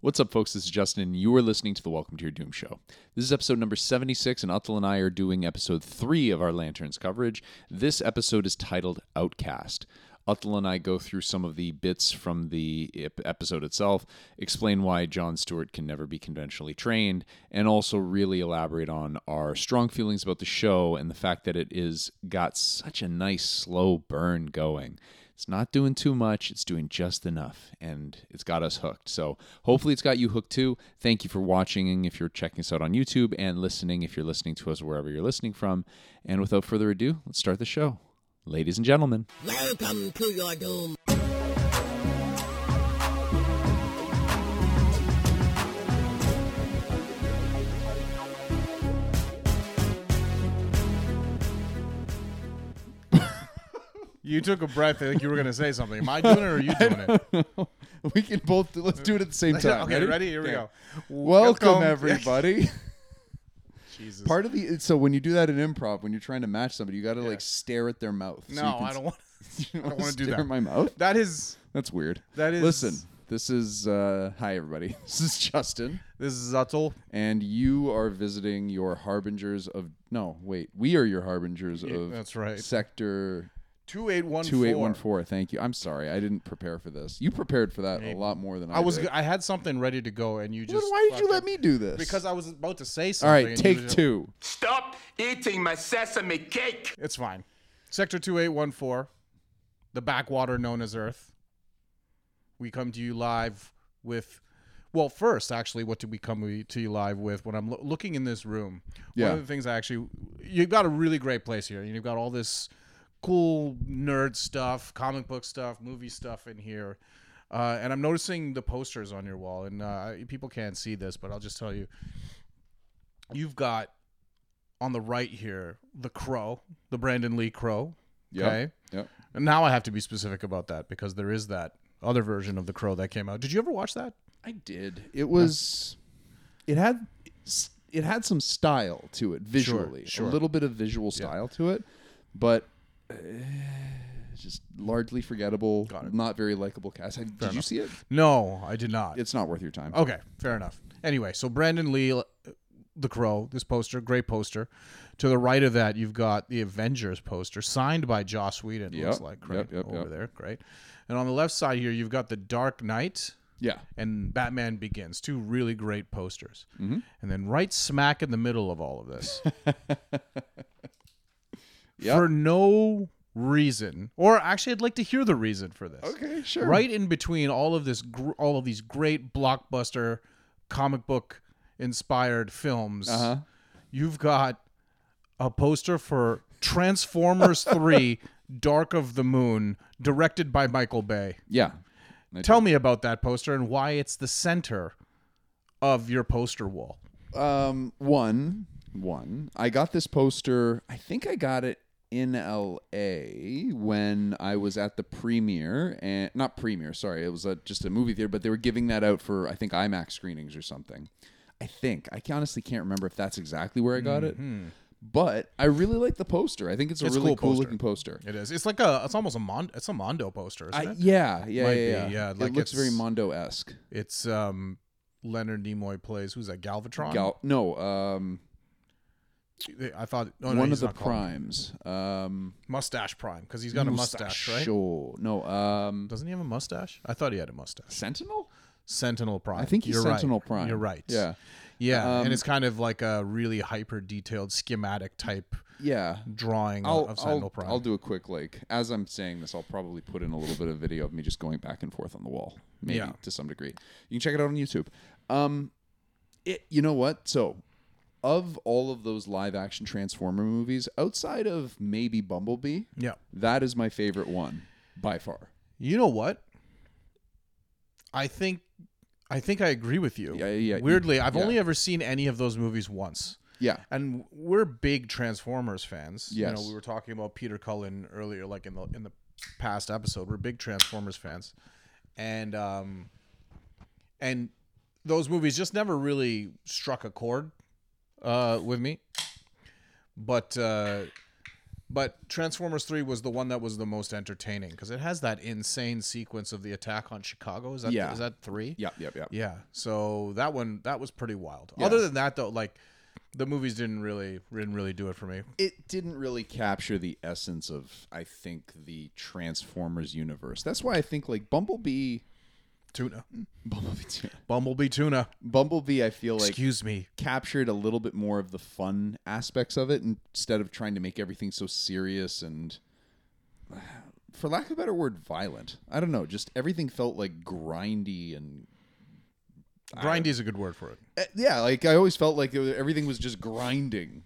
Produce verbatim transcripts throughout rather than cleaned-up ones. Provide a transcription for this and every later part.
What's up, folks? This is Justin, and you are listening to the Welcome to Your Doom Show. This is episode number seventy-six, and Atul and I are doing episode three of our Lanterns coverage. This episode is titled Outcast. Atul and I go through some of the bits from the episode itself, explain why Jon Stewart can never be conventionally trained, and also really elaborate on our strong feelings about the show and the fact that it is got such a nice slow burn going. It's not doing too much, it's doing just enough, and it's got us hooked. So hopefully it's got you hooked too. Thank you for watching if you're checking us out on YouTube, and listening if you're listening to us wherever you're listening from. And without further ado, let's start the show. Ladies and gentlemen. Welcome to your doom. You took a breath. I think you were going to say something. Am I doing it or are you doing it? We can both do, let's do it at the same time. Okay, ready? ready? Here we go. Welcome, Welcome. everybody. Jesus. Part of the so when you do that in improv, when you're trying to match somebody, you got to Yeah. like stare at their mouth. No, so you can I don't want. You I don't want to do stare that. at my mouth. That is. That's weird. That is. Listen, this is uh, hi everybody. This is Justin, This is Atul. and you are visiting your harbingers of no wait. We are your harbingers Yeah, of that's right. Sector Two eight one four. two eight one four. Thank you. I'm sorry, I didn't prepare for this. You prepared for that Maybe. a lot more than I, I was. did. g- I had something ready to go, and you Well, just. then why did you fucking- let me do this? Because I was about to say all something. right, and you take just- two. Stop eating my sesame cake. It's fine. Sector two eight one four, the backwater known as Earth. We come to you live with. Well, first, actually, what did we come to you live with? When I'm lo- looking in this room, Yeah. one of the things I actually, you've got a really great place here. You've got all this cool nerd stuff, comic book stuff, movie stuff in here. Uh, and I'm noticing the posters on your wall. And uh, people can't see this, but I'll just tell you. You've got, on the right here, the Crow, the Brandon Lee Crow. Yep. Okay. Yep. And now I have to be specific about that because there is that other version of the Crow that came out. Did you ever watch that? I did. It was. It had. It had some style to it visually. sure. A little bit of visual style to it, but uh, just largely forgettable. Got it. Not very likable cast. Did you enough. see it? No, I did not. It's not worth your time. Okay, fair enough. Anyway, so Brandon Lee, uh, the Crow, this poster, great poster. To the right of that, you've got the Avengers poster, signed by Joss Whedon, Yep, looks like, right yep, yep, over yep. there, great. And on the left side here, you've got the Dark Knight Yeah. and Batman Begins, two really great posters. Mm-hmm. And then right smack in the middle of all of this, Yep. for no reason, or actually, I'd like to hear the reason for this. Okay. Sure. Right in between all of this, gr- all of these great blockbuster comic book inspired films, Uh huh. you've got a poster for Transformers three: Dark of the Moon, directed by Michael Bay. Yeah. I Tell me about that poster and why it's the center of your poster wall. Um, one, one. I got this poster. I think I got it in L A when I was at the premiere, and not premiere. Sorry, it was a, just a movie theater, but they were giving that out for I think IMAX screenings or something. I think I honestly can't remember if that's exactly where I got it, but I really like the poster. I think it's a It's a really cool cool, poster. looking poster. It is. It's like a. It's almost a Mon. It's a Mondo poster, isn't I, it? yeah, yeah, Might yeah, be, yeah. yeah, like it looks very it's- Mondo-esque. It's um, Leonard Nimoy plays. Who's that? Galvatron. Gal- no, um, I thought oh, no, one of he's the not called primes. Um, Mustache Prime, because he's got a mustache, right? Sure. No, um, Doesn't he have a mustache? I thought he had a mustache. Sentinel? Sentinel Prime. I think he's You're Sentinel right. Prime. You're right. Yeah. Yeah, Um, and it's kind of like a really hyper detailed schematic type Yeah. drawing I'll, of Sentinel I'll, Prime. I'll do a quick, like, as I'm saying this, I'll probably put in a little bit of video of me just going back and forth on the wall. Maybe, Yeah. to some degree. You can check it out on YouTube. Um, it, you know what? So, of all of those live-action Transformer movies, outside of maybe Bumblebee, Yeah. that is my favorite one, by far. You know what? I think I think I agree with you. Yeah, yeah, Weirdly, I've yeah. only ever seen any of those movies once. Yeah. And we're big Transformers fans. You Yes. know, we were talking about Peter Cullen earlier, like in the in the past episode. We're big Transformers fans. And um and those movies just never really struck a chord uh with me. But uh But Transformers three was the one that was the most entertaining because it has that insane sequence of the attack on Chicago. Is that Yeah. is that three? Yep, yep, yep. Yeah. So that one that was pretty wild. Yeah. Other than that, though, like the movies didn't really didn't really do it for me. It didn't really capture the essence of, I think, the Transformers universe. That's why I think like Bumblebee, Tuna, Bumblebee, tuna. Bumblebee tuna. Bumblebee, I feel like Excuse me. captured a little bit more of the fun aspects of it instead of trying to make everything so serious and, for lack of a better word, violent. I don't know. Just everything felt like grindy and. Grindy is a good word for it. Uh, yeah, like I always felt like it was, everything was just grinding.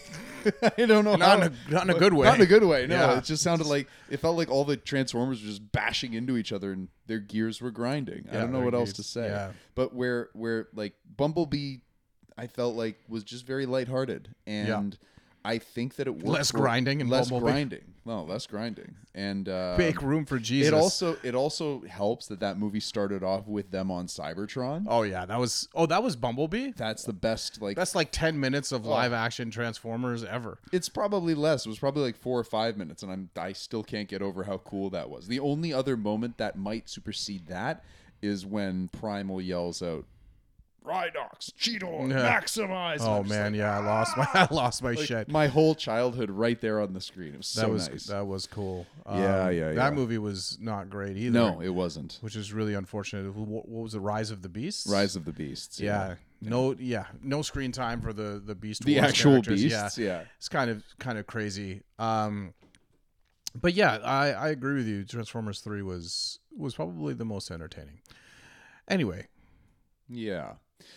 I don't know. Not how, in a- not in a good way. Not in a good way. No, Yeah. it just sounded like it felt like all the Transformers were just bashing into each other and their gears were grinding. I Yeah, don't know their what else gears- to say. yeah. But where where like Bumblebee, I felt like was just very lighthearted, and I think that it worked. Less for- grinding in less Bumblebee. grinding. No, less grinding, and uh, Make room for Jesus. It also it also helps that that movie started off with them on Cybertron. Oh yeah, that was oh that was Bumblebee. That's the best. Like That's like ten minutes Oh. of live action Transformers ever. it's probably less. It was probably like four or five minutes, and I'm I still can't get over how cool that was. The only other moment that might supersede that is when Primal yells out, "Rhinox, Cheetor, Yeah. maximize!" And Oh I'm just man, like, yeah, I lost my I lost my like, shit. my whole childhood right there on the screen. It was That so was nice. that was cool. Yeah, yeah, That yeah. movie was not great either. No, it wasn't. which is really unfortunate. What, what was it? Rise of the Beasts. Rise of the Beasts. Yeah. No. Yeah. No screen time for the the Beast. The Wars actual characters. beasts. Yeah. Yeah. It's kind of kind of crazy. Um, but yeah, I I agree with you. Transformers three was was probably the most entertaining. Anyway, Yeah.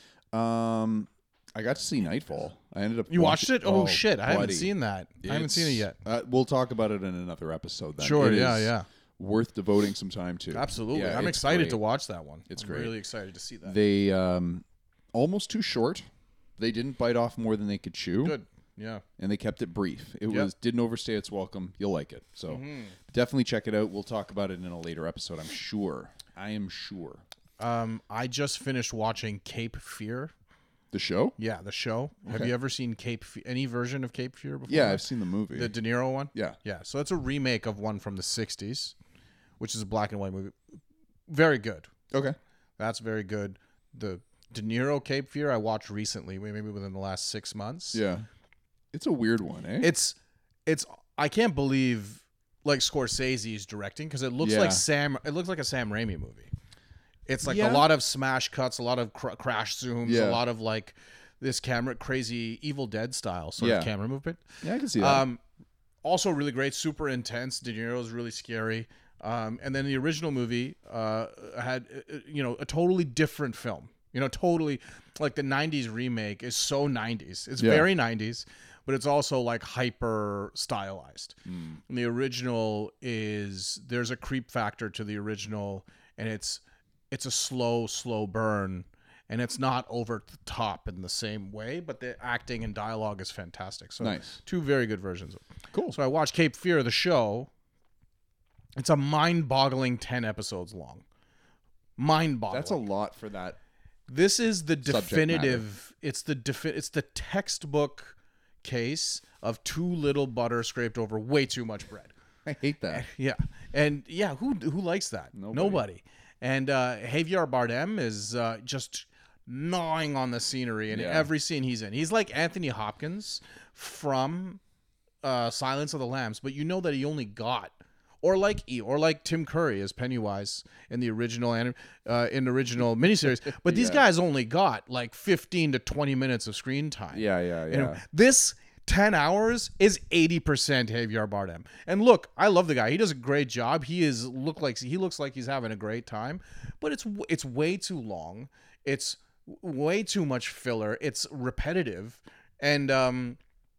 Um, I got to see Nightfall. I ended up. you watched watching- it? Oh, shit! I haven't buddy. seen that. I haven't seen it It's- yet. Uh, we'll talk about it in another episode. Then. Sure. It Yeah. is Yeah. Worth devoting some time to. Absolutely. Yeah, I'm it's excited great. to watch that one. It's I'm great. Really excited to see that. They um, almost too short. They didn't bite off more than they could chew. Good. Yeah. And they kept it brief. It Yep. Mm-hmm. was didn't overstay its welcome. You'll like it. So definitely check it out. We'll talk about it in a later episode. I'm sure. I am sure. Um, I just finished watching Cape Fear. The show? Yeah, the show. Have Okay. you ever seen Cape Fe- any version of Cape Fear before? Yeah, I've seen the movie. the De Niro one. yeah. Yeah, so it's a remake of one from the sixties, which is a black and white movie. Very good. Okay. That's very good. The De Niro Cape Fear I watched recently, maybe within the last six months. Yeah. It's a weird one, eh? It's it's I can't believe like Scorsese's directing because it looks Yeah. like Sam. It looks like a Sam Raimi movie. It's like Yeah. a lot of smash cuts, a lot of cr- crash zooms, Yeah. a lot of like this camera crazy Evil Dead style sort Yeah. of camera movement. yeah, I can see that. Um, also really great, super intense. De Niro's really scary. Um, and then the original movie uh, had uh, you know a totally different film. You know, totally like the nineties remake is so nineties. It's Yeah. very nineties, but it's also like hyper stylized. Hmm. And the original is there's a creep factor to the original, and it's it's a slow, slow burn. And it's not over the top in the same way, but the acting and dialogue is fantastic. So Nice. two very good versions. Cool. So I watched Cape Fear, the show. It's a mind-boggling ten episodes long. Mind-boggling. That's a lot for that. This is the Subject definitive. It's the defi- It's the textbook case of too little butter scraped over way too much bread. I hate that. Yeah, and yeah, who who likes that? Nobody. And uh, Javier Bardem is uh, just gnawing on the scenery in Yeah. every scene he's in. He's like Anthony Hopkins from uh, Silence of the Lambs, but you know that he only got, or like E, or like Tim Curry as Pennywise in the original anim- uh, in the original miniseries. But these Yeah. guys only got like fifteen to twenty minutes of screen time. Yeah, yeah, You know, yeah. this ten hours is eighty percent Javier Bardem. And look, I love the guy. He does a great job. He is look like he looks like he's having a great time, but it's it's way too long. It's way too much filler. It's repetitive. And um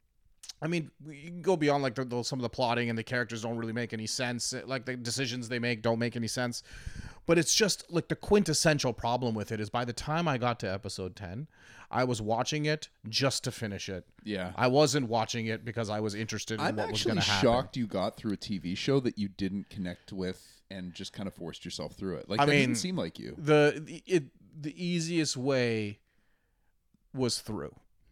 I mean, you can go beyond like the, the, some of the plotting and the characters don't really make any sense. Like the decisions they make don't make any sense. But it's just like the quintessential problem with it is by the time I got to episode ten, I was watching it just to finish it. Yeah. I wasn't watching it because I was interested in I'm what was actually going to happen. shocked you got through a T V show that you didn't connect with and just kind of forced yourself through it. Like I that mean, doesn't seem like you. The the- it the easiest way was through.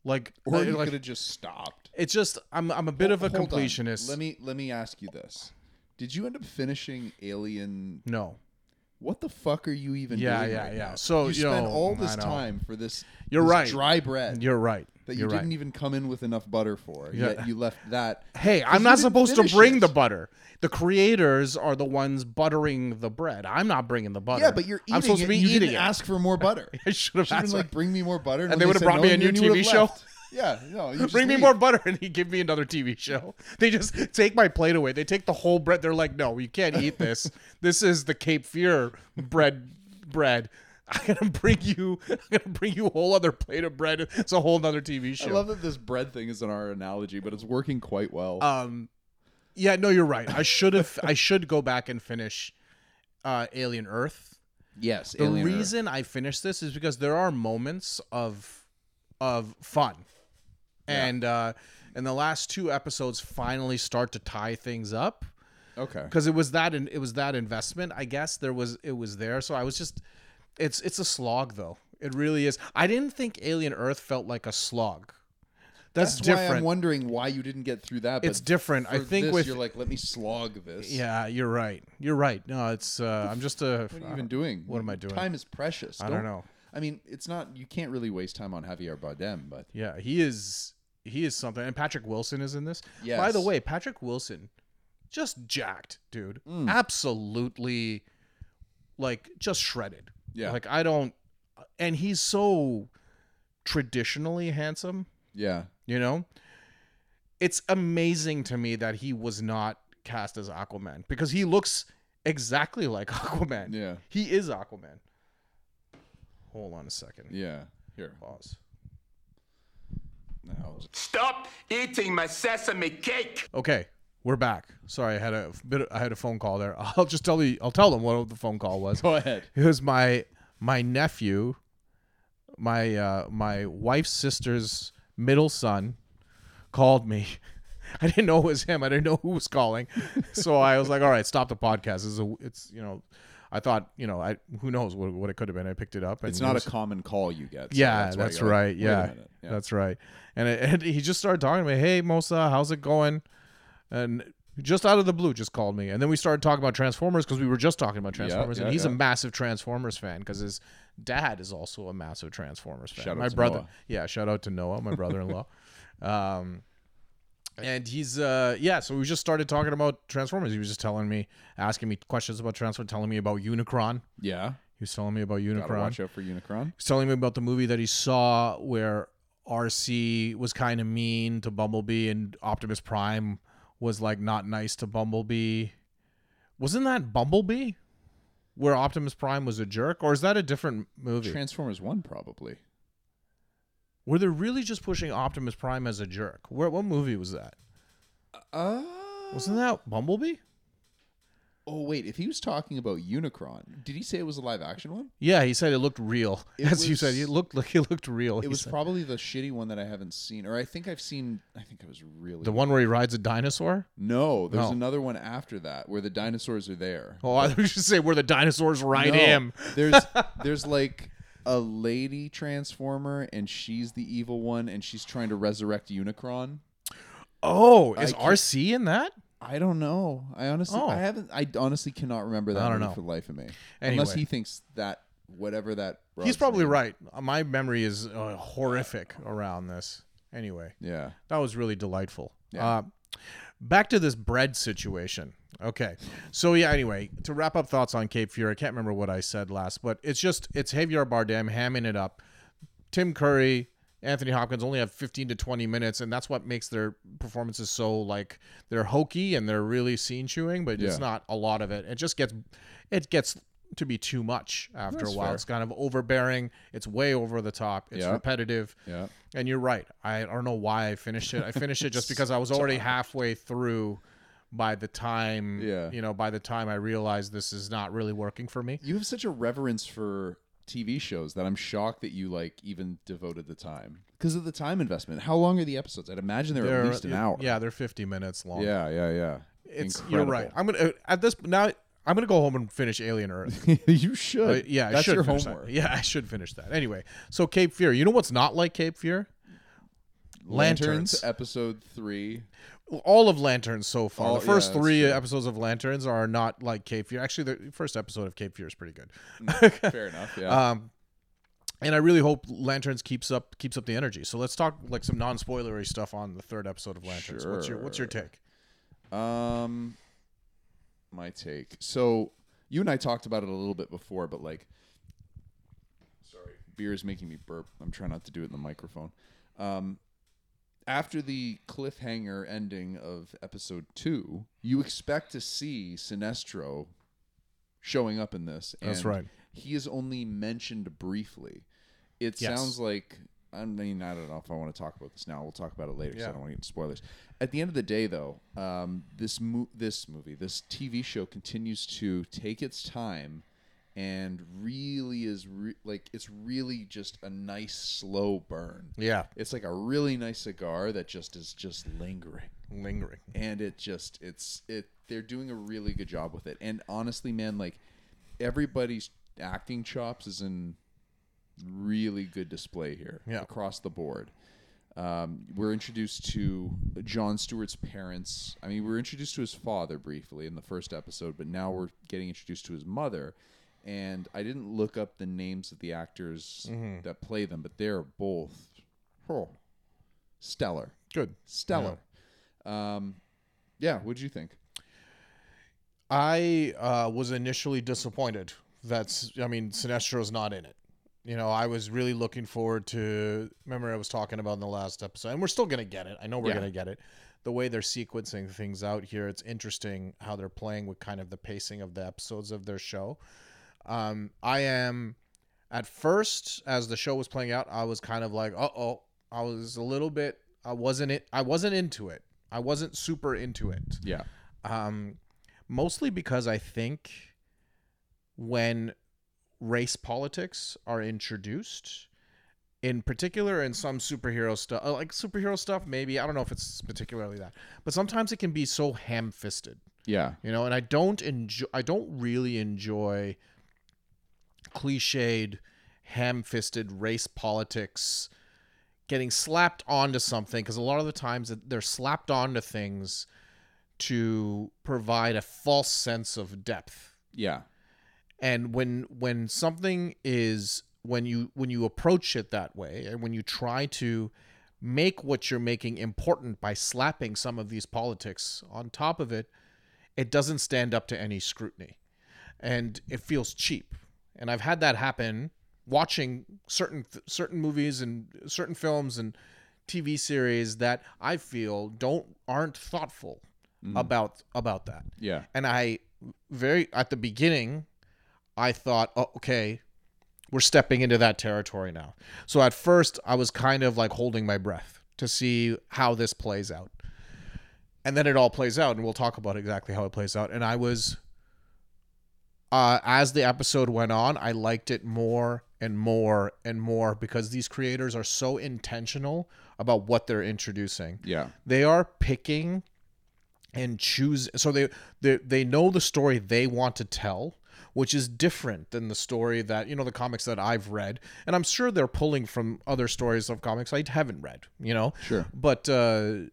Like, Or I- you like could have just stopped. it's just I'm I'm a bit of a Hold on. completionist. Let me let me ask you this: did you end up finishing Alien? no. What the fuck are you even Yeah, doing yeah, right yeah. now? So, you you spent know, all I this know. time for this. You're this right. Dry bread You're right. that you You're didn't right. even come in with enough butter for. Yeah. Yet you left that. Hey, 'Cause I'm you not didn't supposed to finish bring it. the butter. The creators are the ones buttering the bread. I'm not bringing the butter. Yeah, but you're eating I'm supposed it. to be and you eating didn't it. ask for more butter. I should have Should have asked. been like, bring me more butter, and, And when they would've said brought no, me a you new knew you T V would've show. left. Yeah, no, you just Bring me leave. more butter, and he give me another T V show. They just take my plate away. They take the whole bread. They're like, no, you can't eat this. This is the Cape Fear bread. Bread. I'm gonna bring you. I'm gonna bring you a whole other plate of bread. It's a whole nother T V show. I love that this bread thing isn't our analogy, but it's working quite well. Um, yeah, no, you're right. I should have. I should go back and finish uh, Alien Earth. yes, The Alien Earth. reason I finished this is because there are moments of of fun, and uh, and the last two episodes finally start to tie things up Okay. because it was that in, it was that investment. I guess there was it was there. So I was just it's it's a slog though. It really is. I didn't think Alien Earth felt like a slog. That's, That's why different. I'm wondering why you didn't get through that. It's but different. I for think this, with you're like, let me slog this. yeah, you're right. You're right. No, it's uh, I'm just a. What are you even doing? What am I doing? Time is precious. I don't know. I mean, it's not. You can't really waste time on Javier Bardem, but Yeah, he is he is something. And Patrick Wilson is in this. By Yes. the way, Patrick Wilson, just jacked, dude. Mm. Absolutely, like just shredded. Yeah. Like I don't, and he's so traditionally handsome. yeah, You know, it's amazing to me that he was not cast as Aquaman because he looks exactly like Aquaman. yeah, He is Aquaman. Hold on a second. yeah. Here, Pause. now, Stop eating my sesame cake. Okay, we're back. Sorry, I had a bit. I had a phone call there. I'll just tell you. I'll tell them what the phone call was. go ahead. It was my my nephew, my uh, my wife's sister's middle son, called me. I didn't know it was him. I didn't know who was calling, so I was like, "All right, stop the podcast." It's a, it's you know, I thought you know, I who knows what, what it could have been. I picked it up. And It's it not was- a common call you get. so yeah, that's, that's, why you're like, right. "Wait a yeah, minute." Yeah. that's right. And, it, and he just started talking to me. Hey, Mosa, how's it going? And just out of the blue, just called me. And then we started talking about Transformers because we were just talking about Transformers. yeah, and he's yeah. a massive Transformers fan because his dad is also a massive Transformers fan. Shout out my to brother, Noah. yeah, shout out to Noah, my brother-in-law. um, and he's uh yeah, so we just started talking about Transformers. He was just telling me, asking me questions about Transformers, telling me about Unicron. Yeah, He was telling me about gotta Unicron. watch out for Unicron. He's telling me about the movie that he saw where R C was kind of mean to Bumblebee and Optimus Prime was like not nice to Bumblebee. Wasn't that Bumblebee? Where Optimus Prime was a jerk? Or is that a different movie? Transformers One probably. Were they really just pushing Optimus Prime as a jerk? Where, what movie was that? Uh Wasn't that Bumblebee? Oh wait, if he was talking about Unicron, did he say it was a live action one? Yeah, he said it looked real. It As you was- said, it looked like it looked real. It he was said. probably the shitty one that I haven't seen, or I think I've seen. I think it was really The one where he rides a dinosaur? No, there's No. another one after that where the dinosaurs are there. Oh, I thought you should say where the dinosaurs ride No, him. There's there's like a lady transformer, and she's the evil one, and she's trying to resurrect Unicron. Oh, is I can't- R C in that? I don't know. I honestly, Oh. I haven't. I honestly cannot remember that I don't movie know. for the life of me. Anyway. Unless he thinks that whatever that. He's broad's probably name- right. My memory is uh, horrific around this. Anyway, Yeah. that was really delightful. Yeah. Uh, back to this bread situation. Okay. So, yeah, anyway, to wrap up thoughts on Cape Fear, I can't remember what I said last, but it's just, it's Javier Bardem hamming it up. Tim Curry, Anthony Hopkins only have fifteen to twenty minutes, and that's what makes their performances so, like, they're hokey and they're really scene chewing, but it's Yeah. not a lot of it. It just gets, it gets to be too much after That's a while. fair. It's kind of overbearing. It's way over the top. It's Yeah. repetitive. Yeah. And you're right. I don't know why I finished it. I finished it just because I was already halfway through by the time, Yeah. you know, by the time I realized this is not really working for me. You have such a reverence for T V shows that I'm shocked that you like even devoted the time because of the time investment. How long are the episodes? I'd imagine they're, at least an hour. Yeah, they're fifty minutes long. Yeah. Yeah. Yeah. It's Incredible. you're right. I'm gonna at this now. I'm gonna go home and finish Alien Earth. you should. Uh, yeah, I That's should your finish homework. That. Yeah, I should finish that. Anyway, so Cape Fear. You know what's not like Cape Fear? Lanterns. episode three. All of Lanterns so far. All- the first yeah, that's three true. episodes of Lanterns are not like Cape Fear. Actually, the first episode of Cape Fear is pretty good. Fair enough. Yeah. Um, and I really hope Lanterns keeps up keeps up the energy. So let's talk like some non-spoilery stuff on the third episode of Lanterns. What's your What's your Sure. take? Um, my take. So you and I talked about it a little bit before, but like, sorry, beer is making me burp. I'm trying not to do it in the microphone. Um, after the cliffhanger ending of episode two, you expect to see Sinestro showing up in this. And That's right. He is only mentioned briefly. It Yes. sounds like, I mean, I don't know if I want to talk about this now. We'll talk about it later because Yeah. I don't want to get into spoilers. At the end of the day, though, um, this mo- this movie, this T V show continues to take its time and really is re- like it's really just a nice slow burn. Yeah, It's like a really nice cigar that just is just lingering. lingering. And it just it's it they're doing a really good job with it. And honestly, man, like everybody's acting chops is in really good display here Yeah. across the board. Um, we're introduced to Jon Stewart's parents. I mean, we were introduced to his father briefly in the first episode, but now we're getting introduced to his mother. And I didn't look up the names of the actors Mm-hmm. that play them, but they're both oh, stellar. Good. Stellar. Um, yeah, what'd you think? I uh, was initially disappointed. That's, I mean, Sinestro's not in it. You know, I was really looking forward to, remember I was talking about in the last episode, and we're still going to get it. I know we're Yeah. going to get it. The way they're sequencing things out here, it's interesting how they're playing with kind of the pacing of the episodes of their show. Um, I am, at first, as the show was playing out, I was kind of like, uh-oh, I was a little bit, I wasn't it, I wasn't into it. I wasn't super into it. Yeah. Um, mostly because I think when race politics are introduced, in particular in some superhero stuff, like superhero stuff, maybe, I don't know if it's particularly that, but sometimes it can be so ham-fisted, Yeah. you know, and I don't enjoy, I don't really enjoy cliched, ham-fisted race politics getting slapped onto something, because a lot of the times they're slapped onto things to provide a false sense of depth. Yeah. And when when something is when you when you approach it that way, and when you try to make what you're making important by slapping some of these politics on top of it, it doesn't stand up to any scrutiny, and it feels cheap. And I've had that happen watching certain certain movies and certain films and T V series that I feel don't aren't thoughtful about about that. Yeah. And I very at the beginning, I thought, oh, okay, we're stepping into that territory now. So at first, I was kind of like holding my breath to see how this plays out. And then it all plays out, and we'll talk about exactly how it plays out. And I was, uh, as the episode went on, I liked it more and more and more because these creators are so intentional about what they're introducing. Yeah. They are picking and choose, so they they they know the story they want to tell, which is different than the story that, you know, the comics that I've read, and I'm sure they're pulling from other stories of comics I haven't read, you know. Sure. But uh,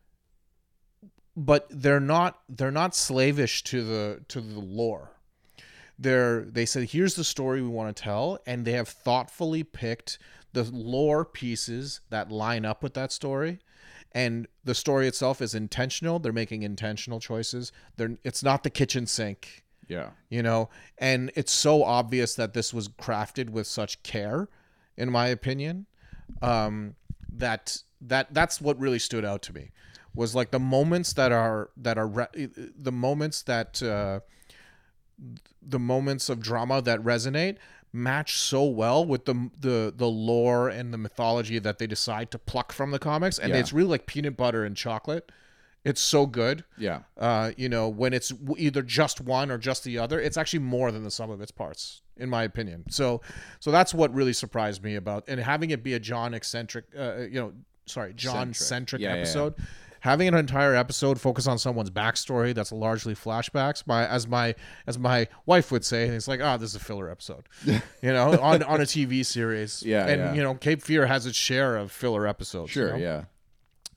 but they're not they're not slavish to the to the lore. They're they said, here's the story we want to tell, and they have thoughtfully picked the lore pieces that line up with that story. And the story itself is intentional. They're making intentional choices. They're it's not the kitchen sink, Yeah. you know. And it's so obvious that this was crafted with such care, in my opinion. Um, that that that's what really stood out to me, was like the moments that are that are re- the moments that uh, the moments of drama that resonate match so well with the the the lore and the mythology that they decide to pluck from the comics, and Yeah. it's really like peanut butter and chocolate. It's so good. Yeah. Uh, you know, when it's w- either just one or just the other, it's actually more than the sum of its parts, in my opinion. So, so that's what really surprised me about, and having it be a John eccentric, uh, you know, sorry, John centric Yeah, yeah, yeah. episode. Having an entire episode focus on someone's backstory that's largely flashbacks, my as my as my wife would say, it's like, ah, oh, this is a filler episode, you know, on on a T V series. Yeah, and yeah. you know, Cape Fear has its share of filler episodes. Sure. you know? Yeah.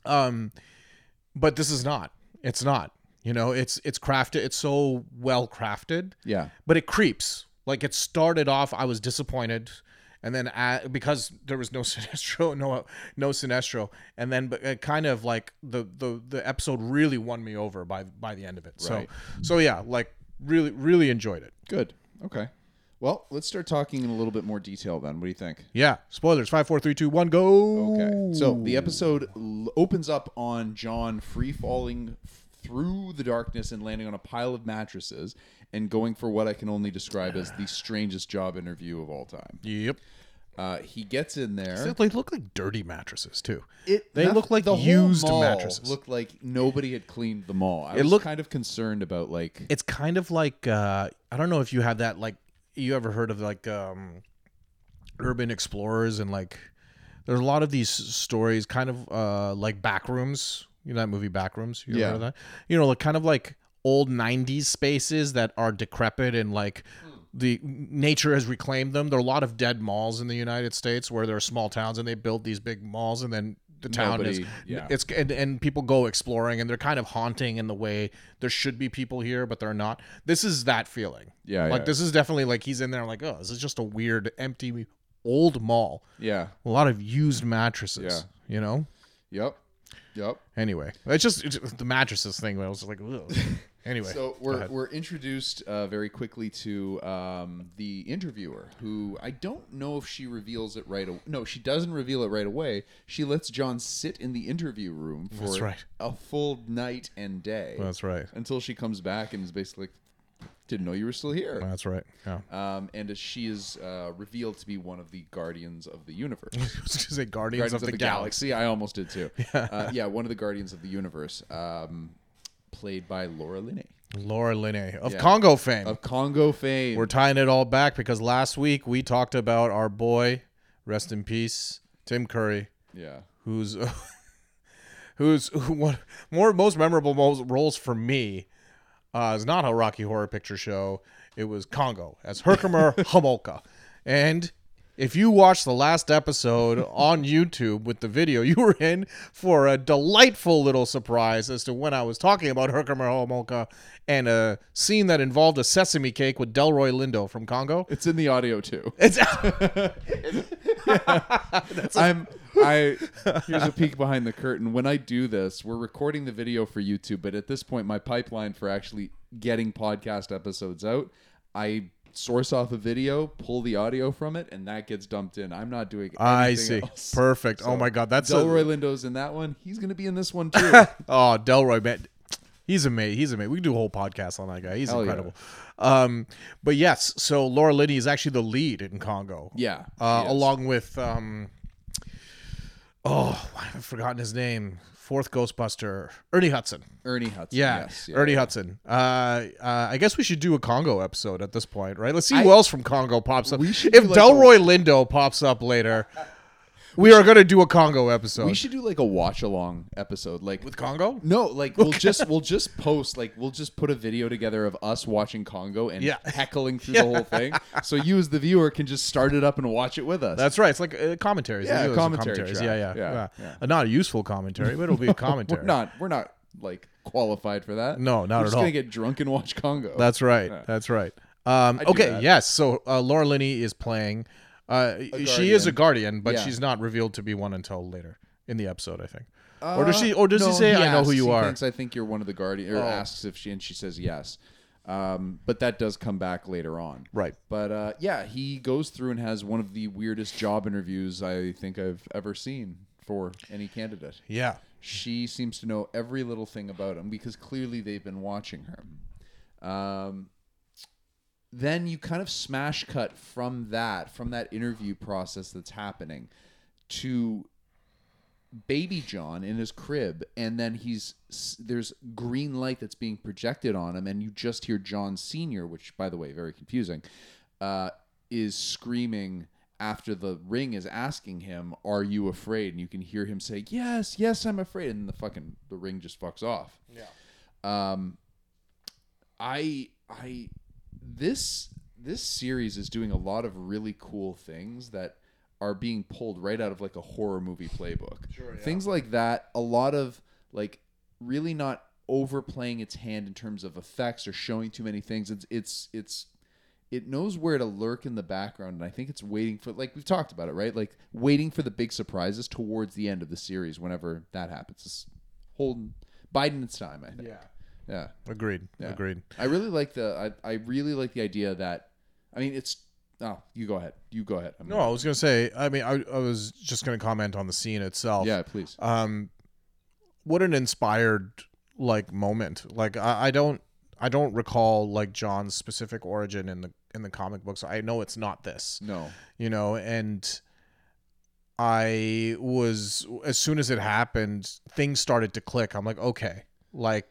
Um, but this is not. It's not. You know, it's it's crafted. It's so well crafted. Yeah. But it creeps. Like it started off, I was disappointed, and then uh, because there was no Sinestro, no no Sinestro, and then it kind of like the the the episode really won me over by by the end of it. Right. So so yeah, like really really enjoyed it. Good. Okay. Well, let's start talking in a little bit more detail then. What do you think? Yeah. Spoilers. Five, four, three, two, one, go. Okay. So the episode l- opens up on John free falling through the darkness and landing on a pile of mattresses and going for what I can only describe as the strangest job interview of all time. Yep. Uh, he gets in there. They look like dirty mattresses too. It, They noth- look like the used whole mall mattresses. Looked like nobody had cleaned the mall. I It was looked- kind of concerned about like. It's kind of like uh, I don't know if you have that like you ever heard of like um, urban explorers and like there's a lot of these stories kind of uh, like Backrooms. You know that movie Backrooms? You ever Yeah. heard of that? You know, like kind of like old nineties spaces that are decrepit and like the nature has reclaimed them. There are a lot of dead malls in the United States where there are small towns and they build these big malls and then the town is Nobody- yeah. it's and, and people go exploring and they're kind of haunting in the way there should be people here but they're not. This is that feeling. Yeah, Like yeah. this is definitely like he's in there like, oh, this is just a weird empty old mall. Yeah. A lot of used mattresses. Yeah. You know? Yep. Yep. Anyway, it's just it's, the mattresses thing. I was like, ugh. Anyway, So go we're ahead. we're introduced uh, very quickly to um, the interviewer, who I don't know if she reveals it right away. No, she doesn't reveal it right away. She lets John sit in the interview room for That's right. a full night and day. That's right. Until she comes back and is basically like, didn't know you were still here. That's right. Yeah. Um, and she is uh, revealed to be one of the Guardians of the Universe. I was going to say Guardians, Guardians of, the, Galaxy. I almost did too. Yeah, uh, yeah one of the Guardians of the Universe, um, played by Laura Linney Laura Linney of Yeah. Congo fame. of Congo fame. We're tying it all back because last week we talked about our boy, rest in peace, Tim Curry, yeah, who's who's who, what more most memorable mo- roles for me uh, is not a Rocky Horror Picture Show. It was Congo as Herkimer Homolka, and if you watched the last episode on YouTube with the video, you were in for a delightful little surprise as to when I was talking about Herkimer Homolka and a scene that involved a sesame cake with Delroy Lindo from Congo. it's in the audio too. It's I'm I here's a peek behind the curtain. When I do this, we're recording the video for YouTube, but at this point my pipeline for actually getting podcast episodes out, I source off a video, pull the audio from it, and that gets dumped in. I'm not doing anything I see. else. Perfect. So, oh my God, that's Delroy a, Lindo's in that one. He's going to be in this one too. oh Delroy, man, he's amazing. He's amazing. We can do a whole podcast on that guy. He's Hell yeah. incredible. Um, but yes, so Laura Linney is actually the lead in Congo. Yeah, uh, she is. along with um, oh, I've forgotten his name. Fourth Ghostbuster, Ernie Hudson. Ernie Hudson. Yeah, yes, yeah, Ernie yeah. Hudson. Uh, uh, I guess we should do a Congo episode at this point, right? Let's see I- who else from Congo pops up. We should If do like Delroy Lindo pops up later, we are going to do a Congo episode. We should do like a watch along episode, like with Congo? No, like we'll just we'll just post like we'll just put a video together of us watching Congo and Yeah. heckling through the whole thing, so you as the viewer can just start it up and watch it with us. That's right. It's like uh, commentaries. Yeah, They do those commentary commentaries. track. Yeah, yeah, Yeah, yeah. yeah. Uh, not a useful commentary, but it'll be a commentary. we're not we're not like qualified for that. No, not we're at just all. gonna get drunk and watch Congo. That's right. Yeah. That's right. Um, do okay. that. Yes. So uh, Laura Linney is playing. Uh, she is a guardian, but Yeah. she's not revealed to be one until later in the episode, I think. or does she? Uh, Or does no, he say, "I know who asks- you he are"? Thinks, I think you're one of the guardian. Or Oh. asks if she and she says yes. Um, but that does come back later on. Right. But uh, yeah, he goes through and has one of the weirdest job interviews I think I've ever seen for any candidate. Yeah. She seems to know every little thing about him because clearly they've been watching her. Um, then you kind of smash cut from that, from that interview process that's happening to baby John in his crib, and then he's there's green light that's being projected on him, and you just hear John Senior, which, by the way, very confusing, uh, is screaming after the ring is asking him, "Are you afraid?" And you can hear him say, "Yes, yes, I'm afraid," and the fucking the ring just fucks off. Yeah. Um, I I this this series is doing a lot of really cool things that are being pulled right out of like a horror movie playbook. Sure, yeah. Things like that. A lot of like really not overplaying its hand in terms of effects or showing too many things. It's it's it's it knows where to lurk in the background, and I think it's waiting for, like we've talked about it, right? Like waiting for the big surprises towards the end of the series, whenever that happens. It's holding biding its time, I think. Yeah. Yeah. Agreed. Yeah. Agreed. I really like the I, I really like the idea that, I mean, it's oh you go ahead you go ahead. I'm No, I was gonna say. I mean, I, I was just gonna comment on the scene itself. yeah, please. Um, what an inspired like moment. Like I, I don't I don't recall like John's specific origin in the in the comic books. I know it's not this. No. You know, and I was, as soon as it happened, things started to click. I'm like, okay, like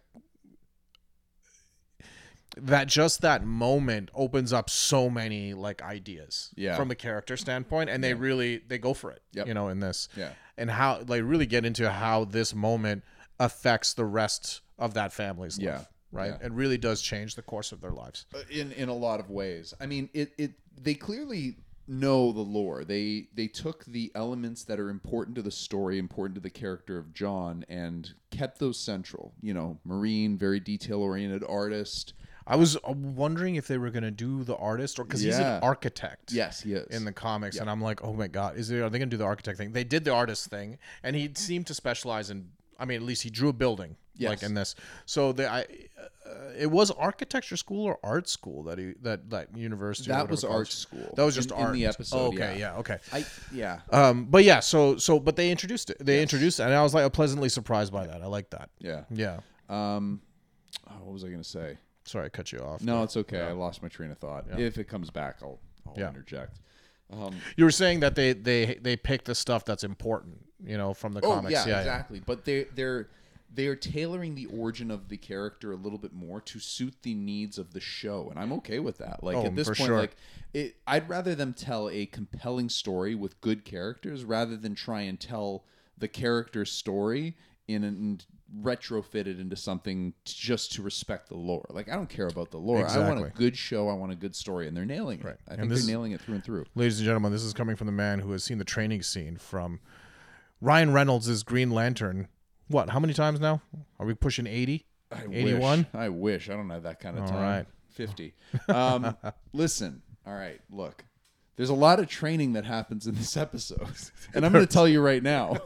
that, just that moment opens up so many like ideas Yeah. from a character standpoint, and they really, they go for it, Yep. you know, in this, Yeah. and how like really get into how this moment affects the rest of that family's Yeah. life. Right. Yeah. It really does change the course of their lives. in in a lot of ways. I mean, it it they clearly know the lore. They they took the elements that are important to the story, important to the character of John, and kept those central. You know, Marine, very detail oriented artist. I was wondering if they were going to do the artist, or because he's Yeah. an architect. Yes, he is. In the comics, Yep. and I'm like, oh my god, is there? Are they going to do the architect thing? They did the artist thing, and he seemed to specialize in. I mean, at least he drew a building, Yes. like in this. So the I, uh, it was architecture school or art school that he that that university. or that whatever was college. art school. That was just in, art in the episode. Okay, yeah. yeah, okay. I yeah. Um, but yeah, so so but they introduced it. They Yes. introduced it, and I was like pleasantly surprised by that. I like that. Yeah. Yeah. Um, oh, what was I gonna say? Sorry, I cut you off. No, it's okay. I lost my train of thought. Yeah. If it comes back, I'll I'll Yeah. interject. Um, You were saying that they they they pick the stuff that's important, you know, from the Oh comics. yeah, yeah, exactly. But they they're they're tailoring the origin of the character a little bit more to suit the needs of the show, and I'm okay with that. Like Oh, at this for point, sure. like it, I'd rather them tell a compelling story with good characters rather than try and tell the character's story in and retrofit it into something t- just to respect the lore. Like I don't care about the lore. I want a Exactly. good show. I want a good story, and they're nailing it. Right. I And think this they're is- nailing it through and through. Ladies and gentlemen, this is coming from the man who has seen the training scene from Ryan Reynolds' Green Lantern. What? How many times now? Are we pushing eighty? I eighty-one? Wish. I wish. I don't have that kind of All time. right. fifty. Um, listen. All right. Look. There's a lot of training that happens in this episode. And I'm going to tell you right now.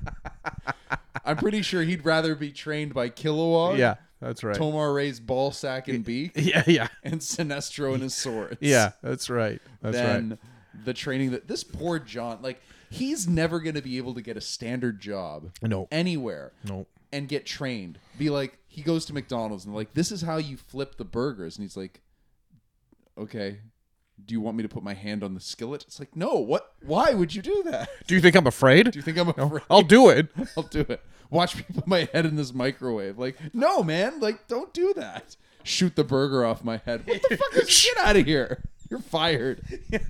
I'm pretty sure he'd rather be trained by Kilowog, Yeah, that's right. Tomar Ray's ball sack and beak, Yeah, yeah, and Sinestro and his swords. yeah. That's right. That's than right. the training that this poor John, like, he's never going to be able to get a standard job No. anywhere No. and get trained. Be like, he goes to McDonald's and like, this is how you flip the burgers. And he's like, okay, do you want me to put my hand on the skillet? It's like, no, what? Why would you do that? Do you think I'm afraid? Do you think I'm afraid? I'll do it. I'll do it. Watch me put my head in this microwave. Like, no, man, like, don't do that. Shoot the burger off my head. What the fuck is, get out of here. You're fired.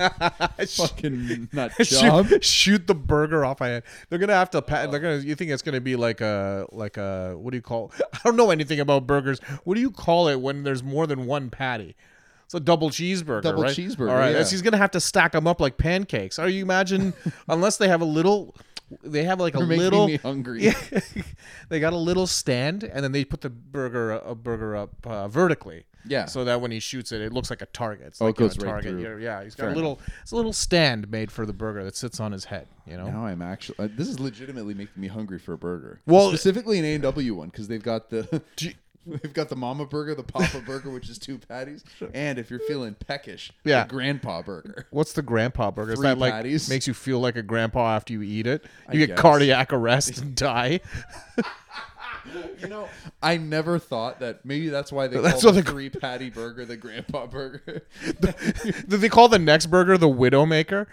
Fucking nut job. shoot, shoot the burger off my head. They're gonna have to. Pa- they're gonna. You think it's gonna be like a like a what do you call? I don't know anything about burgers. What do you call it when there's more than one patty? It's a double cheeseburger. Double right? cheeseburger, All right. yeah. that's- He's gonna have to stack them up like pancakes. Are you imagine? Unless they have a little. They have like a You're making little. me hungry. Yeah, they got a little stand, and then they put the burger a burger up uh, vertically. Yeah. So that when he shoots it, it looks like a target. It's Oh, it like goes a right target. through. Here. Yeah, he's got Fair a little. It's a little stand made for the burger that sits on his head. You know. Now I'm actually. Uh, this is legitimately making me hungry for a burger. Well- specifically an A and W one because they've got the they've got the Mama Burger, the Papa Burger, which is two patties, and if you're feeling peckish, Yeah. the Grandpa Burger. What's the grandpa burger? Is Three that like patties. makes you feel like a grandpa after you eat it? I You get guess. cardiac arrest and die. You know, I never thought that. Maybe that's why they That's call what the they- three patty burger the Grandpa Burger. Did they call the next burger the Widowmaker?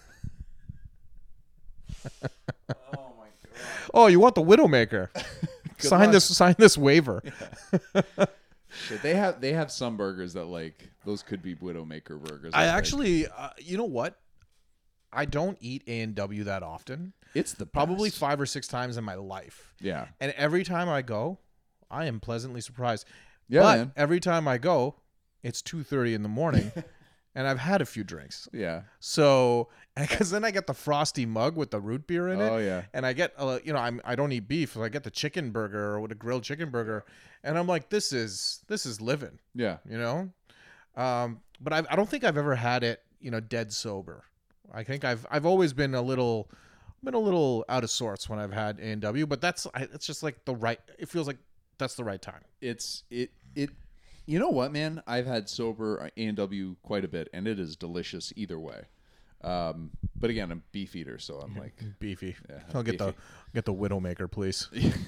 Oh my god! Oh, you want the Widowmaker? sign luck. this. Sign this waiver. Shit, they have they have some burgers that like those could be Widowmaker burgers. I think. actually, uh, you know what? I don't eat A and W that often. it's the Probably best. five or six times in my life. Yeah, And every time I go, I am pleasantly surprised. Yeah, but man. every time I go, it's two thirty in the morning, and I've had a few drinks. Yeah. So, because then I get the frosty mug with the root beer in it. Oh, yeah. And I get, uh, you know, I'm I don't eat beef, so I get the chicken burger or with a grilled chicken burger, and I'm like, this is this is living, Yeah. you know. Um, but I I don't think I've ever had it, you know, dead sober. I think I've I've always been a little been a little out of sorts when I've had A and W, but that's I, it's just like the right. It feels like that's the right time. It's it it. You know what, man? I've had sober A and W quite a bit, and it is delicious either way. Um, but again, I'm beef eater, so I'm like Beefy. Yeah, I'll get beefy. the get the Widowmaker, please.